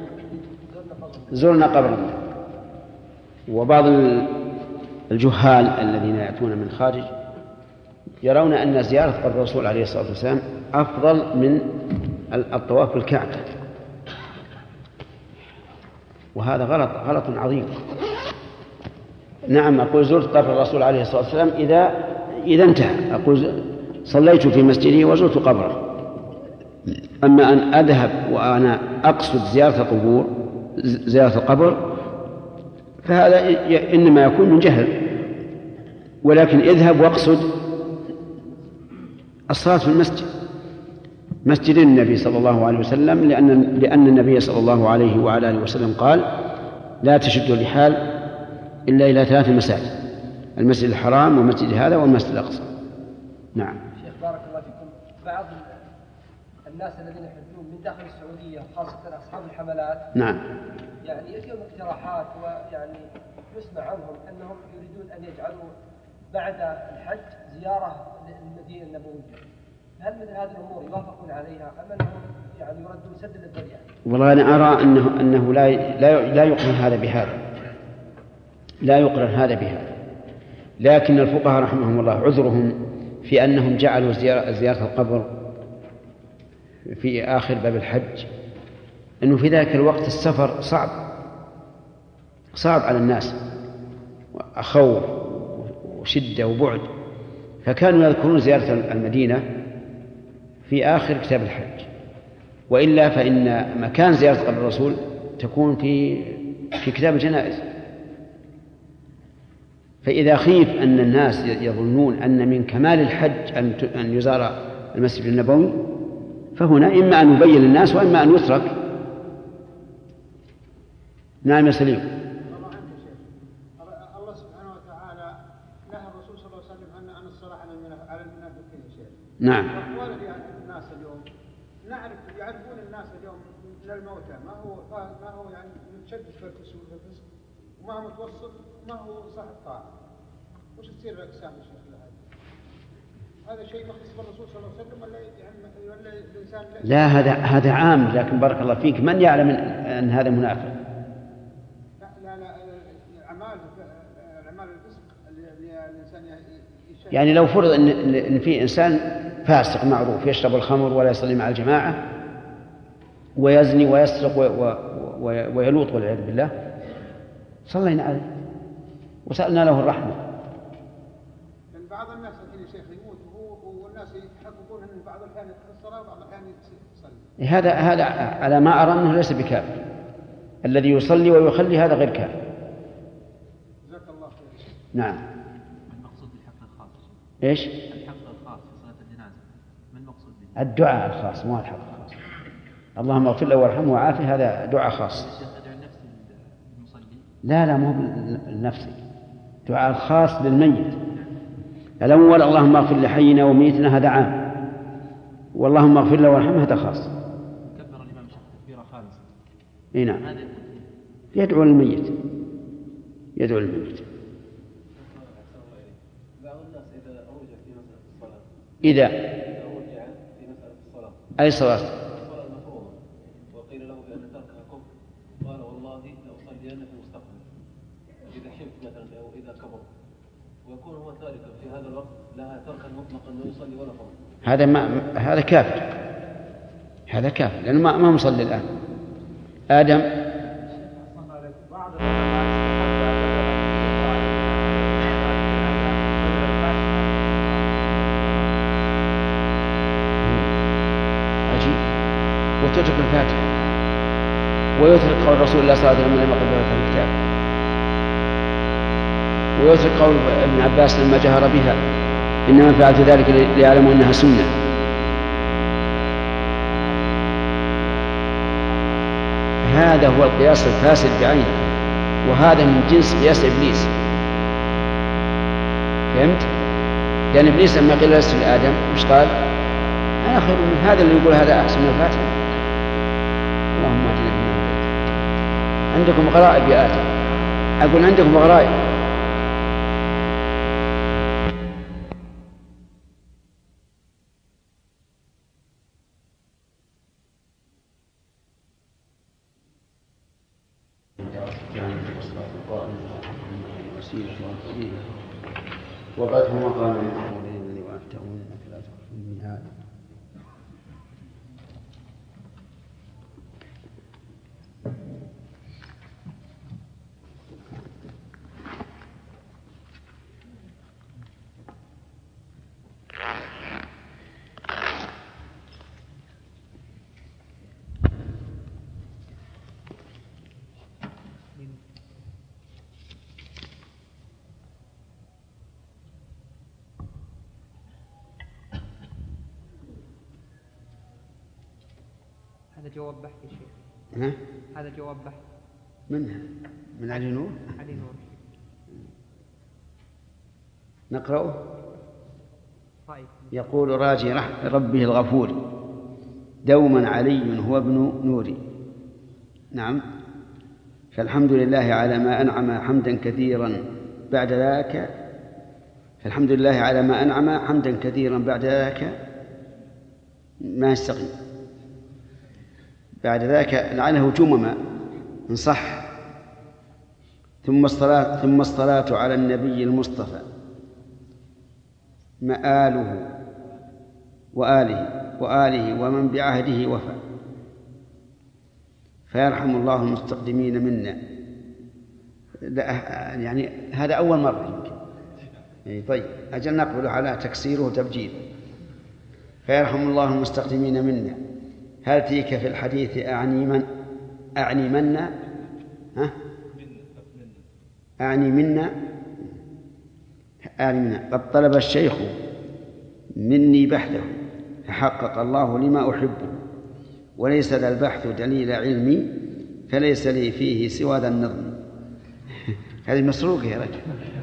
Speaker 3: زرنا قبر الله، وبعض الجهال الذين يأتون من خارج يرون أن زيارة قبر الرسول عليه الصلاة والسلام أفضل من الطواف بالكعبة، وهذا غلط عظيم. نعم، أقول زرت قبر الرسول عليه الصلاة والسلام إذا انتهى، أقول صليت في مسجده وزرت قبره. أما أن أذهب وأنا أقصد زيارة القبر فهذا إنما يكون من جهل، ولكن اذهب واقصد الصلاة في المسجد، مسجد النبي صلى الله عليه وسلم، لأن النبي صلى الله عليه وعلى آله وسلم قال: لا تشد الرحال إلا إلى 3 مساجد: المسجد الحرام والمسجد هذا والمسجد الأقصى. نعم.
Speaker 4: شيخ بارك الله فيكم، بعض الناس الذين يحجون من داخل السعودية خاصة أصحاب الحملات
Speaker 3: نعم
Speaker 4: يعني يأتون اقتراحات، ويعني يسمع عنهم أنهم يريدون أن يجعلوا بعد الحج زيارة للمدينة النبوية. هل مثل هذه الأمور يوافقون عليها أم أنهم يعني يردون سد الذريعة؟
Speaker 3: والله أنا أرى أنه لا يقرن هذا بهذا، لا يقرن هذا بهذا، لكن الفقهاء رحمهم الله عذرهم في أنهم جعلوا زيارة القبر في آخر باب الحج، أنه في ذلك الوقت السفر صعب على الناس، خوف وشدة وبعد، فكانوا يذكرون زيارة المدينة في آخر كتاب الحج. وإلا فإن مكان زيارة قبر الرسول تكون في كتاب الجنائز. فإذا خيف أن الناس يظنون أن من كمال الحج أن يزار المسجد النبوي، فهنا إما أن يبين للناس وإما أن يترك. نعم يا سليم.
Speaker 9: الله سبحانه وتعالى نهى الرسول صلى الله عليه وسلم عن الصلاة على المنافقين شيء.
Speaker 3: نعم.
Speaker 9: وقال الناس اليوم يعرفون الناس اليوم من الموتى ما هو يعني متشدد في الفسق وما هو متوسط ما هو صاحب طاعة. وش تصير الأقسام يا شيخ هذا شيء مختص بالرسول صلى الله عليه وسلم ولا الإنسان؟
Speaker 3: لا، هذا عام، لكن بارك الله فيك من يعلم أن هذا منافق؟
Speaker 9: لا أعمال الفسق اللي الإنسان
Speaker 3: يعني لو فرض إن في إنسان فاسق معروف يشرب الخمر ولا يصلي مع الجماعة ويزني ويسرق ويلوط والعياذ بالله، صلينا عليه وسألنا له الرحمة.
Speaker 9: بعض الناس يا شيخ يموت والناس يتحققون أن بعض الأحيان يدخل الصلاة وبعض الأحيان يصلي.
Speaker 3: هذا على ما أرى أنه ليس بكافر. الذي يصلي ويخلي هذا غير كافر.
Speaker 9: جزاك الله خير.
Speaker 3: نعم.
Speaker 5: المقصود بالحق الخاص
Speaker 3: إيش؟
Speaker 5: الحق الخاص في صلاة الجنازة ما المقصود به؟
Speaker 3: الدعاء الخاص مو الحق الخاص. اللهم اغفر له وارحمه وعافه، هذا دعاء خاص. لا مو بالنفسي، دعاء الخاص للميت. الأول اللهم اغفر لحينا وميتنا هذا عام، واللهم اغفر له وارحمه هذا خاص.
Speaker 5: كبر الإمام تكبيرة خالصة.
Speaker 3: اي نعم، يدعو للميت.
Speaker 5: بعض الناس إذا أوجد في مسألة الصلاة
Speaker 3: إذا
Speaker 5: أوجد في مسألة الصلاة
Speaker 3: أي صلاة؟
Speaker 5: الصلاة المفروضة وقيل له بأن تركها كفر، قال والله لأصلين في المستقبل إذا حلت مثلا أو إذا كبر، ويكون هو تاركا في هذا الوقت لها تركا مطلقا لا يصلي ولا فرض.
Speaker 3: هذا كافر، لأنه ما مصلي الآن. آدم. عجيب. وتترك الفاتحة ويترك قول رسول الله صلى الله عليه وسلم لما قبل الكتاب، ويترك قول ابن عباس لما جهر بها إنما فعلت ذلك ليعلموا أنها سنة. هذا هو القياس الفاسد بعينه، وهذا من جنس قياس إبليس. فهمت؟ لأن إبليس لما قيل لست لآدم مش قال؟ أنا خير من هذا اللي يقول هذا أحسن من الفاتحة. اللهم اهدنا فيمن هديت. عندكم غرائب يا آدم، أقول عندكم غرائب. وقد هو مقام المحمودين وأفتهم فلا تخفوا من هذا.
Speaker 10: هذا جواب بحث يا شيخ. هذا جواب بحث
Speaker 3: منها من علي نور.
Speaker 10: علي نور.
Speaker 3: نقرأه.
Speaker 10: طيب.
Speaker 3: يقول راجي ربه الغفور دوما علي هو ابن نوري. نعم. فالحمد لله على ما أنعم حمدا كثيرا بعد ذاك. فالحمد لله على ما أنعم حمدا كثيرا بعد ذاك ما يستقيم. بعد ذاك لعنه جمما إن صح. ثم الصلاة على النبي المصطفى مآله وآله ومن بعهده وفى. فيرحم الله المستقدمين منا. يعني هذا أول مرة يمكن. طيب أجل نقبل على تكسيره وتبجيله. فيرحم الله المستقدمين منا. هل تيك في الحديث أعني منا قد طلب الشيخ مني بحثه فحقق الله لما أحبه وليس ذا البحث دليل علمي فليس لي فيه سوى ذا النظم. هذه مسروقة يا رجل.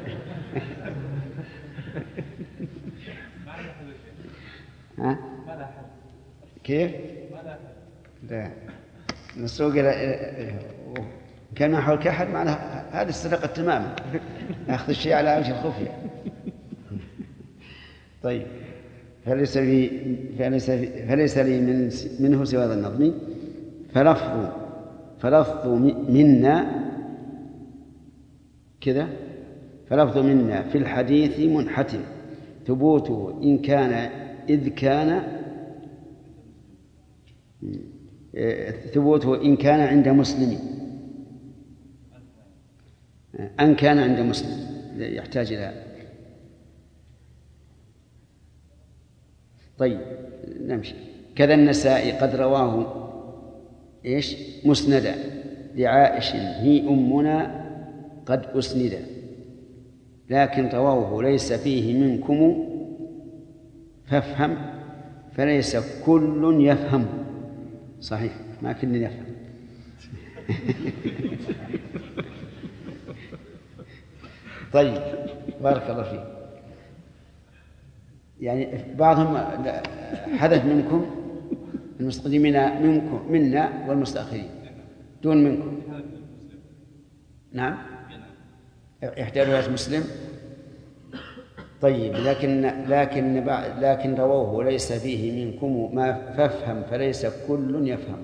Speaker 3: كيف؟ لا مسروق كان ما حولك أحد معناها هذه السرقة تماما. أخذ الشيء على وجه الخفية. طيب فليس لي منه سوى هذا النظم. فلفظ منا كذا. فلفظ منا في الحديث منحتم ثبوته إن كان ثبوته إن كان عند مسلم. أن كان عند مسلم يحتاج إلى. طيب نمشي. كذا النسائي قد رواه مسندا لعائش هي أمنا قد أسندا لكن رواه ليس فيه منكم فافهم فليس كل يفهم. صحيح ما كل يفهم. طيب بارك الله فيك. يعني بعضهم حدث منكم المستقدمين منكم منا والمستأخرين دون منكم. نعم يحتاج رواية مسلم. طيب لكن رواه ليس فيه منكم ما فافهم فليس كل يفهم.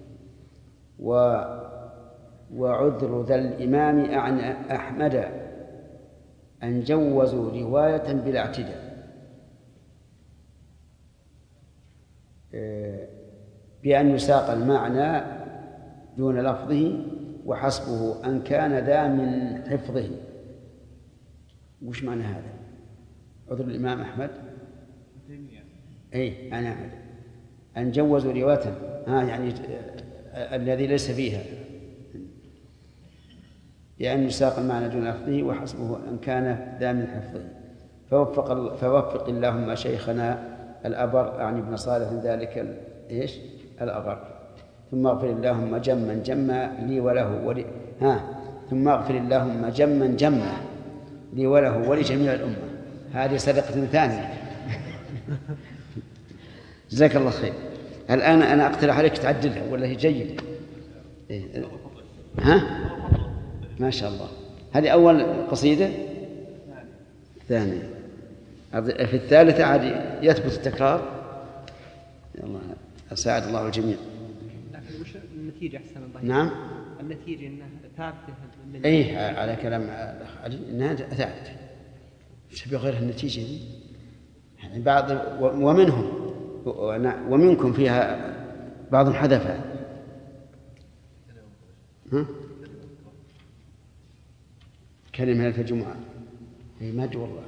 Speaker 3: وعذر ذا الإمام عن أحمد أن جوزوا رواية بلا اعتداء بأن يساق المعنى دون لفظه وحسبه أن كان ذا من حفظه. وش معنى هذا؟ عذر الإمام أحمد أنا أحمد أن جوزوا رواية يعني الذي ليس فيها بأن يساق المعنى دون لفظه وحسبه أن كان ذا من حفظه. فوفق اللهم شيخنا الأبر أعني ابن صالح ذلك الأبر. ثم اغفر اللهم جما لي وله ثم اغفر اللهم جما لي وله ولجميع الأمة. هذه سرقة ثانية. جزاك الله خير. الآن أنا أقترح عليك تعدلها ولا هي جيدة؟ ها؟ ما شاء الله. هذه أول قصيدة. ثانية. في الثالثة عاد يثبت التكرار. الله أساعد الله الجميع.
Speaker 10: لكن وش النتيجة أحسن الله؟
Speaker 3: نعم.
Speaker 10: النتيجة إنها ثابتة.
Speaker 3: إيه على كلام علي إنها ثابتة. شبه غير النتيجة دي. يعني بعض ومنكم فيها بعض حذفها. ها؟ كلمة في الجمعة. إيه ما أدري والله.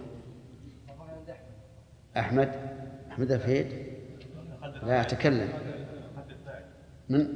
Speaker 3: أحمد الفهيد لا أتكلم من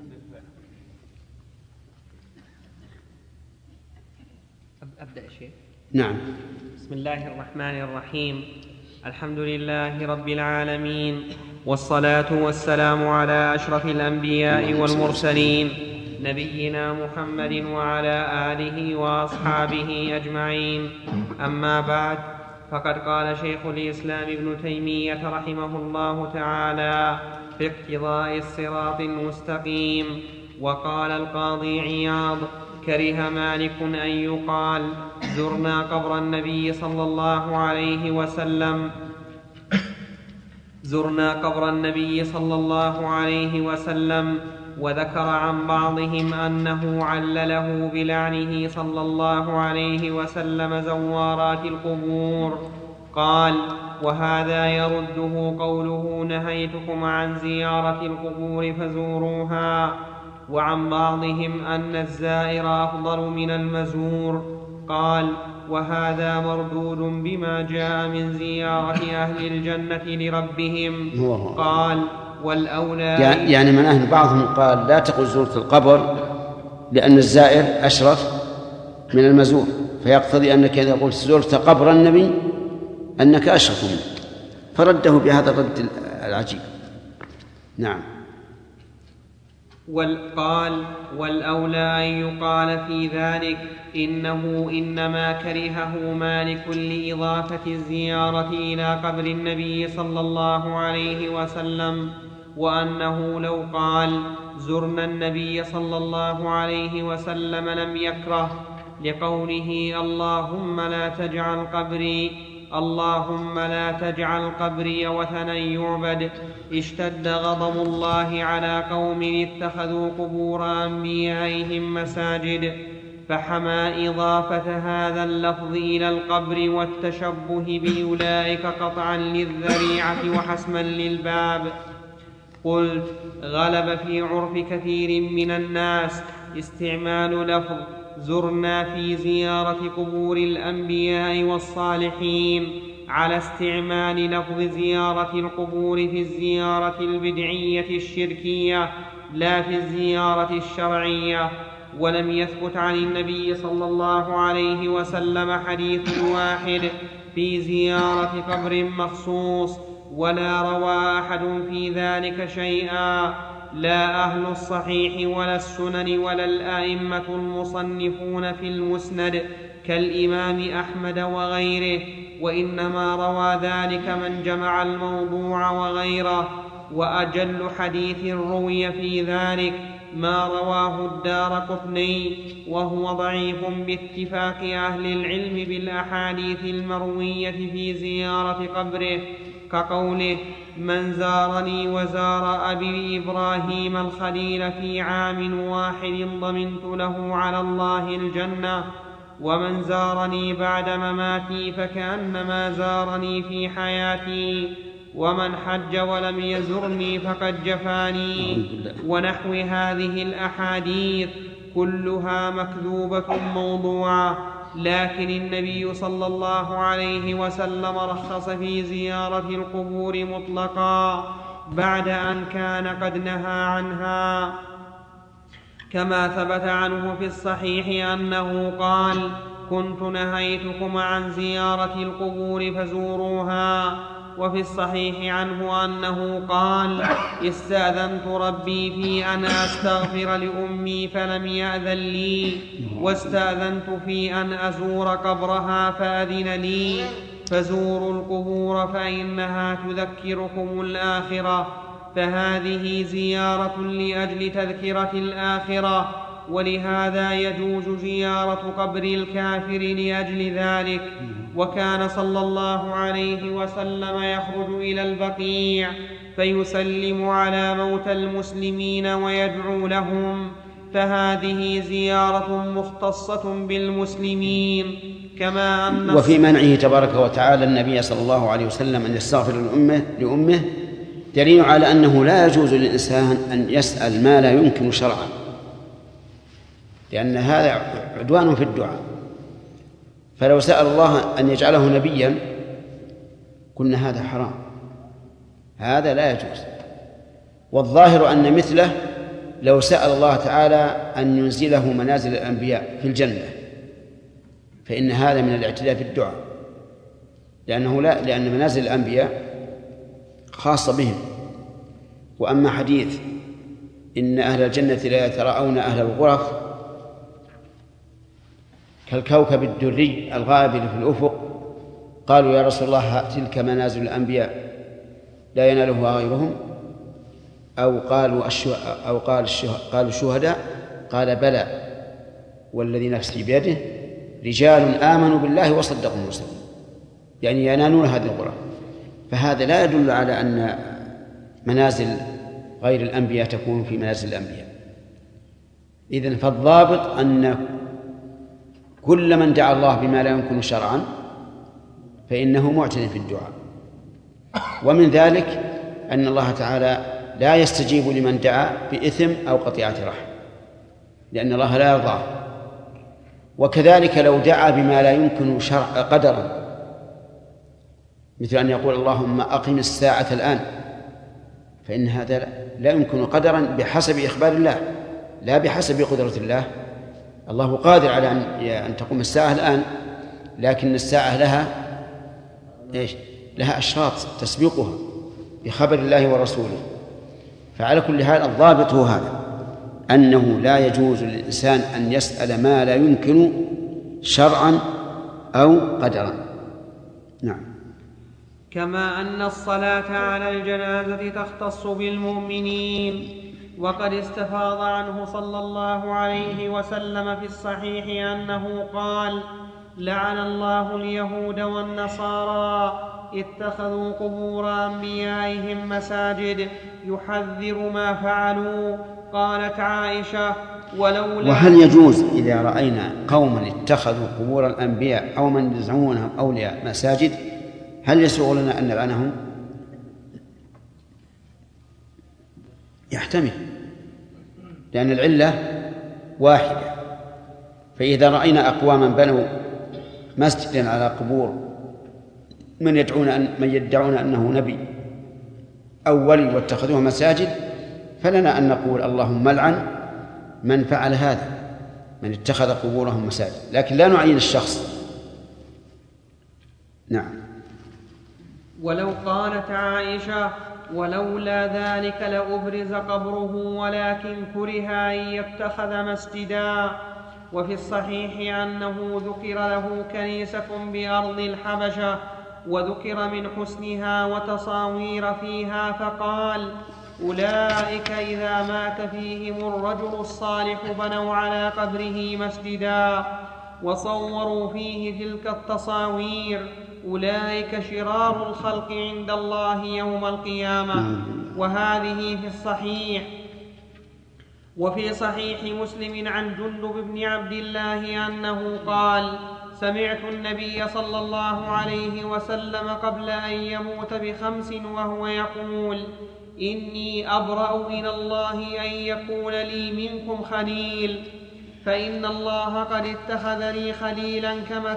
Speaker 10: أبدأ شيء.
Speaker 3: نعم.
Speaker 2: بسم الله الرحمن الرحيم. الحمد لله رب العالمين، والصلاة والسلام على أشرف الأنبياء والمرسلين نبينا محمد وعلى آله وأصحابه أجمعين. أما بعد، فقد قال شيخ الإسلام ابن تيمية رحمه الله تعالى في اقتضاء الصراط المستقيم. وقال القاضي عياض: كره مالك أن يقال زرنا قبر النبي صلى الله عليه وسلم وذكر عن بعضهم أنه علله بلعنه صلى الله عليه وسلم زوارات القبور. قال: وهذا يرده قوله نهيتكم عن زيارة القبور فزوروها. وعن بعضهم أن الزائر أفضل من المزور. قال: وهذا مردود بما جاء من زيارة أهل الجنة لربهم. قال: والأولى
Speaker 3: يعني من أهل بعضهم قال لا تقل زرت القبر لأن الزائر أشرف من المزور، فيقتضي أنك إذا قلت زرت قبر النبي أنك أشرف منه، فرده بهذا الرد العجيب. نعم.
Speaker 2: قال: والأولى أن يقال في ذلك إنه إنما كرهه مالك لإضافة الزيارة إلى قبر النبي صلى الله عليه وسلم، وأنه لو قال زرنا النبي صلى الله عليه وسلم لم يكره، لقوله اللهم لا تجعل قبري وثنا يعبد. اشتد غضب الله على قوم اتخذوا قبور أنبيائهم مساجد، فحمى إضافة هذا اللفظ إلى القبر والتشبه بأولئك قطعا للذريعة وحسما للباب. قلت: غلب في عرف كثير من الناس استعمال لفظ زرنا في زيارة قبور الأنبياء والصالحين على استعمال لفظ زيارة القبور في الزيارة البدعية الشركية لا في الزيارة الشرعية. ولم يثبت عن النبي صلى الله عليه وسلم حديث واحد في زيارة قبر مخصوص، ولا روى أحد في ذلك شيئا، لا أهل الصحيح ولا السنن ولا الأئمة المصنفون في المسند كالإمام أحمد وغيره، وإنما روى ذلك من جمع الموضوع وغيره. وأجل حديث روي في ذلك ما رواه الدارقطني، وهو ضعيف باتفاق أهل العلم بالأحاديث المروية في زيارة قبره، كقوله: من زارني وزار أبي إبراهيم الخليل في عام واحد ضمنت له على الله الجنة، ومن زارني بعد مماتي فكأنما زارني في حياتي، ومن حج ولم يزرني فقد جفاني. ونحو هذه الأحاديث كلها مكذوبة موضوعة، لكن النبي صلى الله عليه وسلم رخص في زيارة القبور مطلقا بعد أن كان قد نهى عنها، كما ثبت عنه في الصحيح أنه قال: كنت نهيتكم عن زيارة القبور فزوروها. وفي الصحيح عنه أنه قال: استأذنت ربي في أن أستغفر لأمي فلم يأذن لي، واستأذنت في أن أزور قبرها فأذن لي. فزوروا القبور فإنها تذكركم الآخرة، فهذه زيارة لأجل تذكرة الآخرة، ولهذا يجوز زيارة قبر الكافر لأجل ذلك. وكان صلى الله عليه وسلم يخرج إلى البقيع فيسلم على موتى المسلمين ويدعو لهم، فهذه زيارة مختصة بالمسلمين. كما أن
Speaker 3: وفي منعه تبارك وتعالى النبي صلى الله عليه وسلم أن يستغفر لأمه دليل على أنه لا يجوز للإنسان أن يسأل ما لا يمكن شرعا، لأن هذا عدوان في الدعاء. فلو سأل الله أن يجعله نبيا قلنا هذا حرام، هذا لا يجوز. والظاهر أن مثله لو سأل الله تعالى أن ينزله منازل الأنبياء في الجنة فإن هذا من الاعتداء في الدعاء، لأن منازل الأنبياء خاصة بهم. وأما حديث إن أهل الجنة لا يتراءون أهل الغرف كالكوكب الدري الغابر في الأفق، قالوا يا رسول الله تلك منازل الأنبياء لا ينالها غيرهم، أو قال الشهداء، قال بلى والذي نفسي بيده رجال آمنوا بالله وصدقوا المرسلين، يعني ينالون هذه الغرف. فهذا لا يدل على أن منازل غير الأنبياء تكون في منازل الأنبياء. إذن فالضابط أن كل من دعا الله بما لا يمكن شرعا فإنه معتد في الدعاء. ومن ذلك أن الله تعالى لا يستجيب لمن دعا بإثم أو قطيعة رحم، لأن الله لا يرضاه. وكذلك لو دعا بما لا يمكن شرع قدرا، مثل أن يقول اللهم أقم الساعة الآن، فإن هذا لا يمكن قدرا بحسب إخبار الله لا بحسب قدرة الله. الله قادر على أن تقوم الساعة الآن، لكن الساعة لها أشراط تسبقها بخبر الله ورسوله. فعلى كل حال الضابط هو هذا، أنه لا يجوز للإنسان أن يسأل ما لا يمكن شرعا أو قدرا. نعم.
Speaker 2: كما أن الصلاة على الجنازة تختص بالمؤمنين، وقد استفاض عنه صلى الله عليه وسلم في الصحيح أنه قال: لعن الله اليهود والنصارى اتخذوا قبور أنبيائهم مساجد يحذر ما فعلوا. قالت عائشة:
Speaker 3: وهل يجوز إذا رأينا قوما اتخذوا قبور الأنبياء أو من يزعمونهم أولياء مساجد، هل يسوغ لنا أن نلعنهم؟ يحتمل، لأن العلة واحدة. فإذا رأينا أقواما بنوا مسجدا على قبور من يدعون أنه نبي أو ولي واتخذوها مساجد، فلنا أن نقول اللهم لعن من فعل هذا، من اتخذ قبورهم مساجد، لكن لا نعين الشخص. نعم.
Speaker 2: ولو قالت عائشة: ولولا ذلك لأبرز قبره ولكن كره أن يتخذ مسجدا. وفي الصحيح أنه ذكر له كنيسة بأرض الحبشة، وذكر من حسنها وتصاوير فيها، فقال: أولئك إذا مات فيهم الرجل الصالح بنوا على قبره مسجدا وصوروا فيه تلك التصاوير، أولئك شرار الخلق عند الله يوم القيامة. وهذه في الصحيح. وفي صحيح مسلم عن جندب بن عبد الله أنه قال: سمعت النبي صلى الله عليه وسلم قبل أن يموت ب5 وهو يقول: إني أبرأ إلى الله أن يكون لي منكم خليل، فإن الله قد اتخذ لي خليلا كما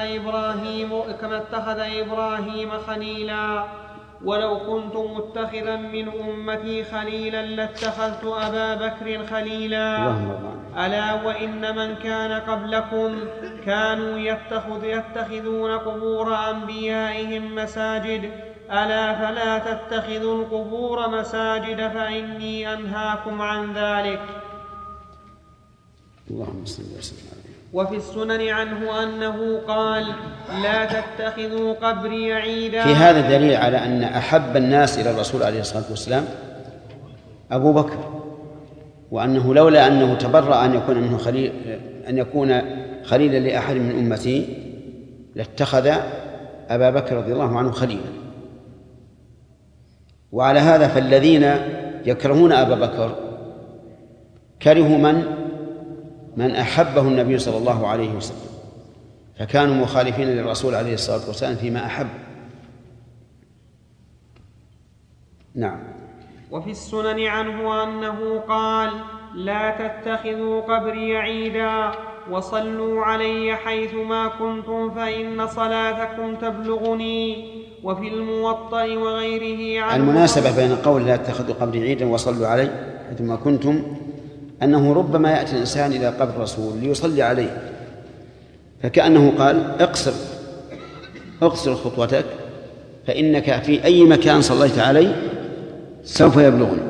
Speaker 2: اتخذ إبراهيم خليلا، ولو كنت متخذا من أمتي خليلا لاتخذت أبا بكر خليلا. ألا وإن من كان قبلكم كانوا يتخذون قبور أنبيائهم مساجد، ألا فلا تتخذوا القبور مساجد فإني أنهاكم عن ذلك.
Speaker 3: اللهم صل وسلم عليه.
Speaker 2: وفي السنن عنه أنه قال لا تتخذوا قبري عيدا.
Speaker 3: في هذا دليل على أن أحب الناس إلى الرسول عليه الصلاة والسلام أبو بكر، وأنه لولا أنه تبرأ أن يكون خليلا لأحد من أمته لاتخذ أبا بكر رضي الله عنه خليلا. وعلى هذا فالذين يكرهون أبا بكر كرهوا من أحبه النبي صلى الله عليه وسلم، فكانوا مخالفين للرسول عليه الصلاة والسلام فيما أحب. نعم.
Speaker 2: وفي السنن عنه أنه قال لا تتخذوا قبري عيدا وصلوا علي حيثما كنتم فإن صلاتكم تبلغني. وفي الموطأ وغيره عنه.
Speaker 3: المناسبة بين قول لا تتخذوا قبري عيدا وصلوا علي حيثما كنتم أنه ربما يأتي الإنسان إلى قبر الرسول ليصلي عليه، فكأنه قال اقصر خطوتك فإنك في أي مكان صليت عليه سوف يبلغني.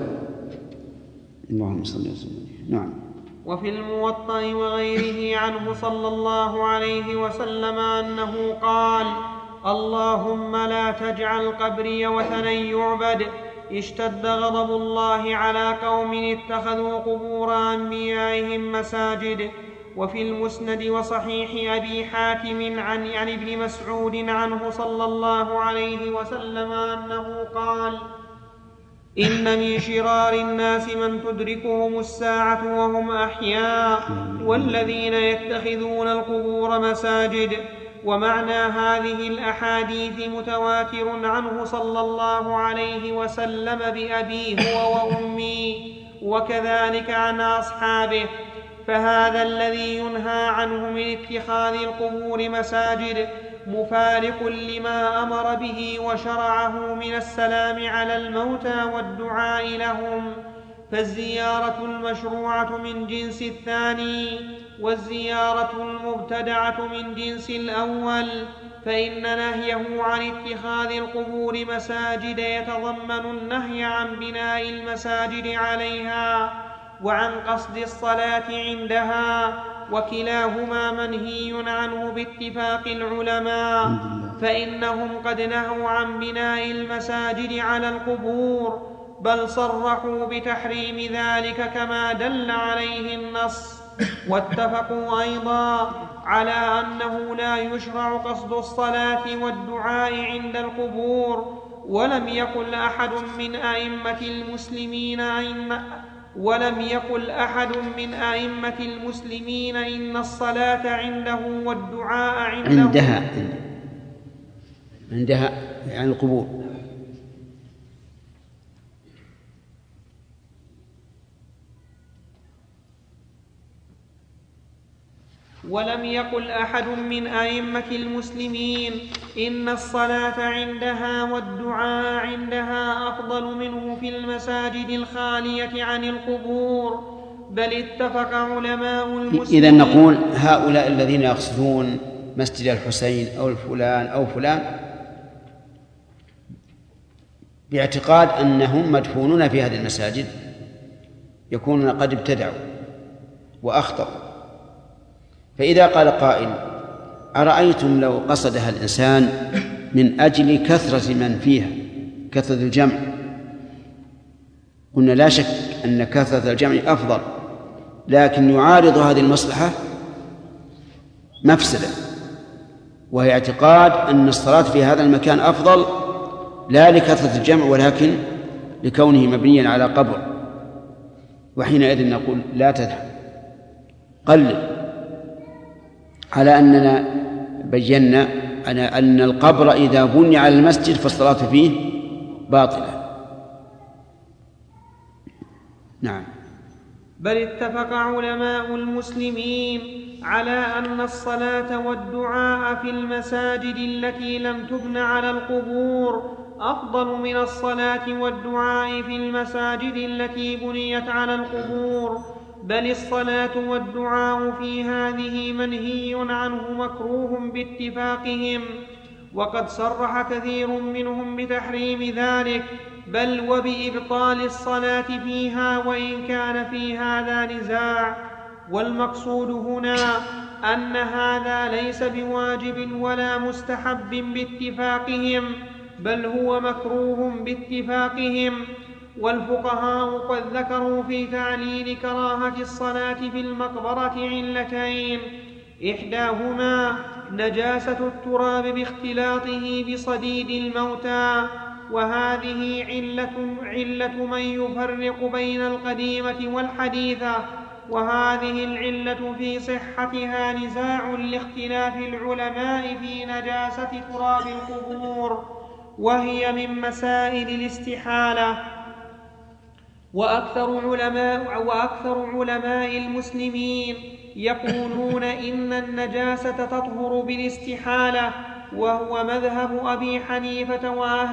Speaker 3: اللهم صل وسلم. نعم.
Speaker 2: وفي الموطأ وغيره عنه صلى الله عليه وسلم أنه قال اللهم لا تجعل قبري وثنا يعبد اشتد غضب الله على قوم اتخذوا قبور أنبيائهم مساجد. وفي المسند وصحيح أبي حاتم عن ابن مسعود عنه صلى الله عليه وسلم أنه قال إن من شرار الناس من تدركهم الساعة وهم أحياء والذين يتخذون القبور مساجد. ومعنى هذه الأحاديث متواتر عنه صلى الله عليه وسلم بأبي هو وأمي وكذلك عن أصحابه. فهذا الذي ينهى عنه من اتخاذ القبور مساجد مفارق لما أمر به وشرعه من السلام على الموتى والدعاء لهم، فالزيارة المشروعة من جنس الثاني والزيارة المبتدعة من جنس الأول. فإن نهيه عن اتخاذ القبور مساجد يتضمن النهي عن بناء المساجد عليها وعن قصد الصلاة عندها، وكلاهما منهي عنه باتفاق العلماء، فإنهم قد نهوا عن بناء المساجد على القبور بل صرحوا بتحريم ذلك كما دل عليه النص. واتفقوا أيضا على أنه لا يشرع قصد الصلاة والدعاء عند القبور. ولم يقل أحد من أئمة المسلمين إن الصلاة عنده والدعاء
Speaker 3: عندها يعني القبور.
Speaker 2: ولم يقل أحد من أئمة المسلمين إن الصلاة عندها والدعاء عندها أفضل منه في المساجد الخالية عن القبور، بل اتفق علماء المسلمين.
Speaker 3: إذن نقول هؤلاء الذين يقصدون مسجد الحسين أو الفلان أو فلان باعتقاد أنهم مدفونون في هذه المساجد يكونون قد ابتدعوا وأخطأوا. فإذا قال قائل أرأيتم لو قصدها الإنسان من أجل كثرة من فيها، كثرة الجمع، قلنا لا شك أن كثرة الجمع أفضل، لكن يعارض هذه المصلحة مفسدة، وهي اعتقاد أن الصلاة في هذا المكان أفضل لا لكثرة الجمع ولكن لكونه مبنيا على قبر. وحينئذ نقول لا تذهب، قلل، على أننا بينا أن القبر إذا بني على المسجد فالصلاة فيه باطلة. نعم.
Speaker 2: بل اتفق علماء المسلمين على أن الصلاة والدعاء في المساجد التي لم تبن على القبور أفضل من الصلاة والدعاء في المساجد التي بنيت على القبور، بل الصلاة والدعاء في هذه منهي عنه مكروه باتفاقهم، وقد صرح كثير منهم بتحريم ذلك بل وبإبطال الصلاة فيها، وإن كان في هذا نزاع. والمقصود هنا أن هذا ليس بواجب ولا مستحب باتفاقهم، بل هو مكروه باتفاقهم. والفقهاء قد ذكروا في تعليل كراهة الصلاة في المقبرة علتين: إحداهما نجاسة التراب باختلاطه بصديد الموتى، وهذه علة من يفرق بين القديمة والحديثة، وهذه العلة في صحتها نزاع لاختلاف العلماء في نجاسة تراب القبور، وهي من مسائل الاستحالة. وأكثر علماء المسلمين يقولون إن النجاسة تطهر بالاستحالة، وهو مذهب أبي حنيفة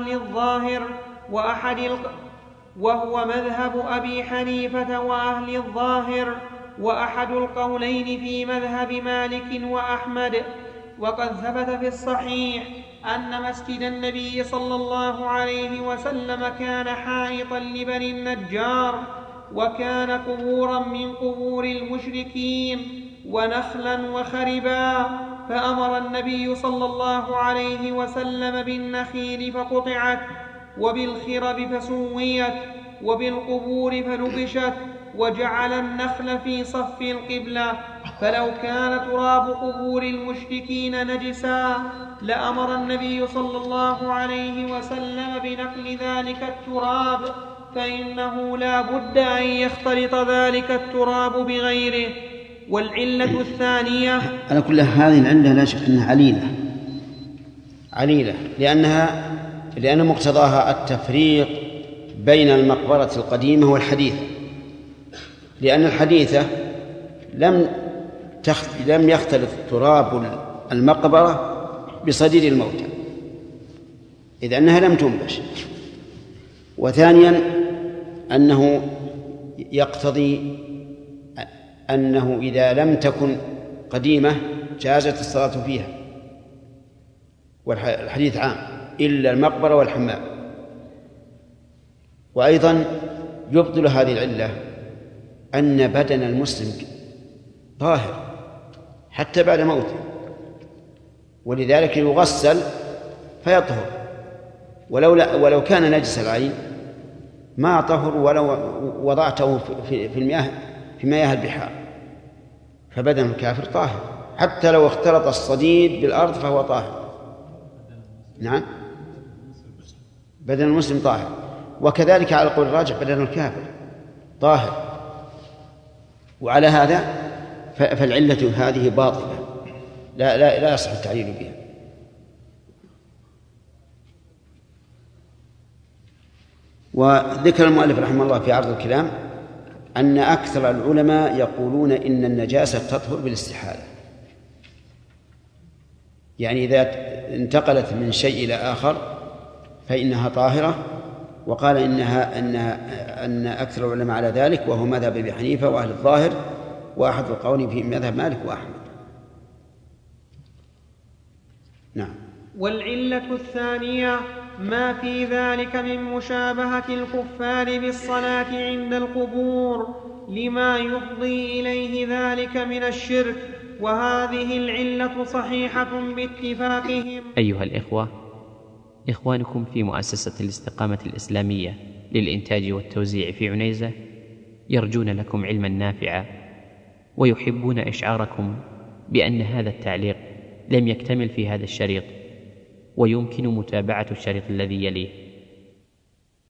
Speaker 2: وأهل الظاهر، وأحد القولين في مذهب مالك وأحمد. وقد ثبت في الصحيح أن مسجد النبي صلى الله عليه وسلم كان حائطا لبني النجار، وكان قبورا من قبور المشركين، ونخلا وخربا، فأمر النبي صلى الله عليه وسلم بالنخيل فقطعت، وبالخرب فسويت، وبالقبور فنبشت، وجعل النخل في صف القبلة. فلو كان تراب قبور المشركين نجسا لأمر النبي صلى الله عليه وسلم بنقل ذلك التراب، فإنه لا بد أن يختلط ذلك التراب بغيره. والعلة الثانية،
Speaker 3: على كل هذه العلة لا شك أنها عليلة لأن مقتضاها التفريق بين المقبرة القديمة والحديثة، لأن الحديثة لم يختلط تراب المقبرة بصديد الموتى، إذ أنها لم تنبش. وثانيا أنه يقتضي أنه إذا لم تكن قديمة جازت الصلاة فيها، والحديث عام إلا المقبرة والحمام. وأيضا يبطل هذه العلة أن بدن المسلم طاهر حتى بعد موته، ولذلك يغسل فيطهر، ولو كان نجس العين ما طهر ولو وضعته في مياه البحار، فبدن الكافر طاهر حتى لو اختلط الصديد بالأرض فهو طاهر. نعم، بدن المسلم طاهر، وكذلك على القول الراجح بدن الكافر طاهر. وعلى هذا فالعلة هذه باطلة لا يصح التعليل بها. وذكر المؤلف رحمه الله في عرض الكلام أن أكثر العلماء يقولون إن النجاسة تطهر بالاستحالة، يعني إذا انتقلت من شيء إلى آخر فإنها طاهرة. وقال أن أكثر العلماء على ذلك، وهو مذهب أبي حنيفة وأهل الظاهر، وأحد القولين في مذهب مالك وأحمد. نعم.
Speaker 2: والعلة الثانية ما في ذلك من مشابهة الكفار بالصلاة عند القبور لما يفضي إليه ذلك من الشرك، وهذه العلة صحيحة باتفاقهم.
Speaker 1: أيها الإخوة، إخوانكم في مؤسسة الاستقامة الإسلامية للإنتاج والتوزيع في عنيزة يرجون لكم علما نافعا، ويحبون إشعاركم بأن هذا التعليق لم يكتمل في هذا الشريط، ويمكن متابعة الشريط الذي يليه.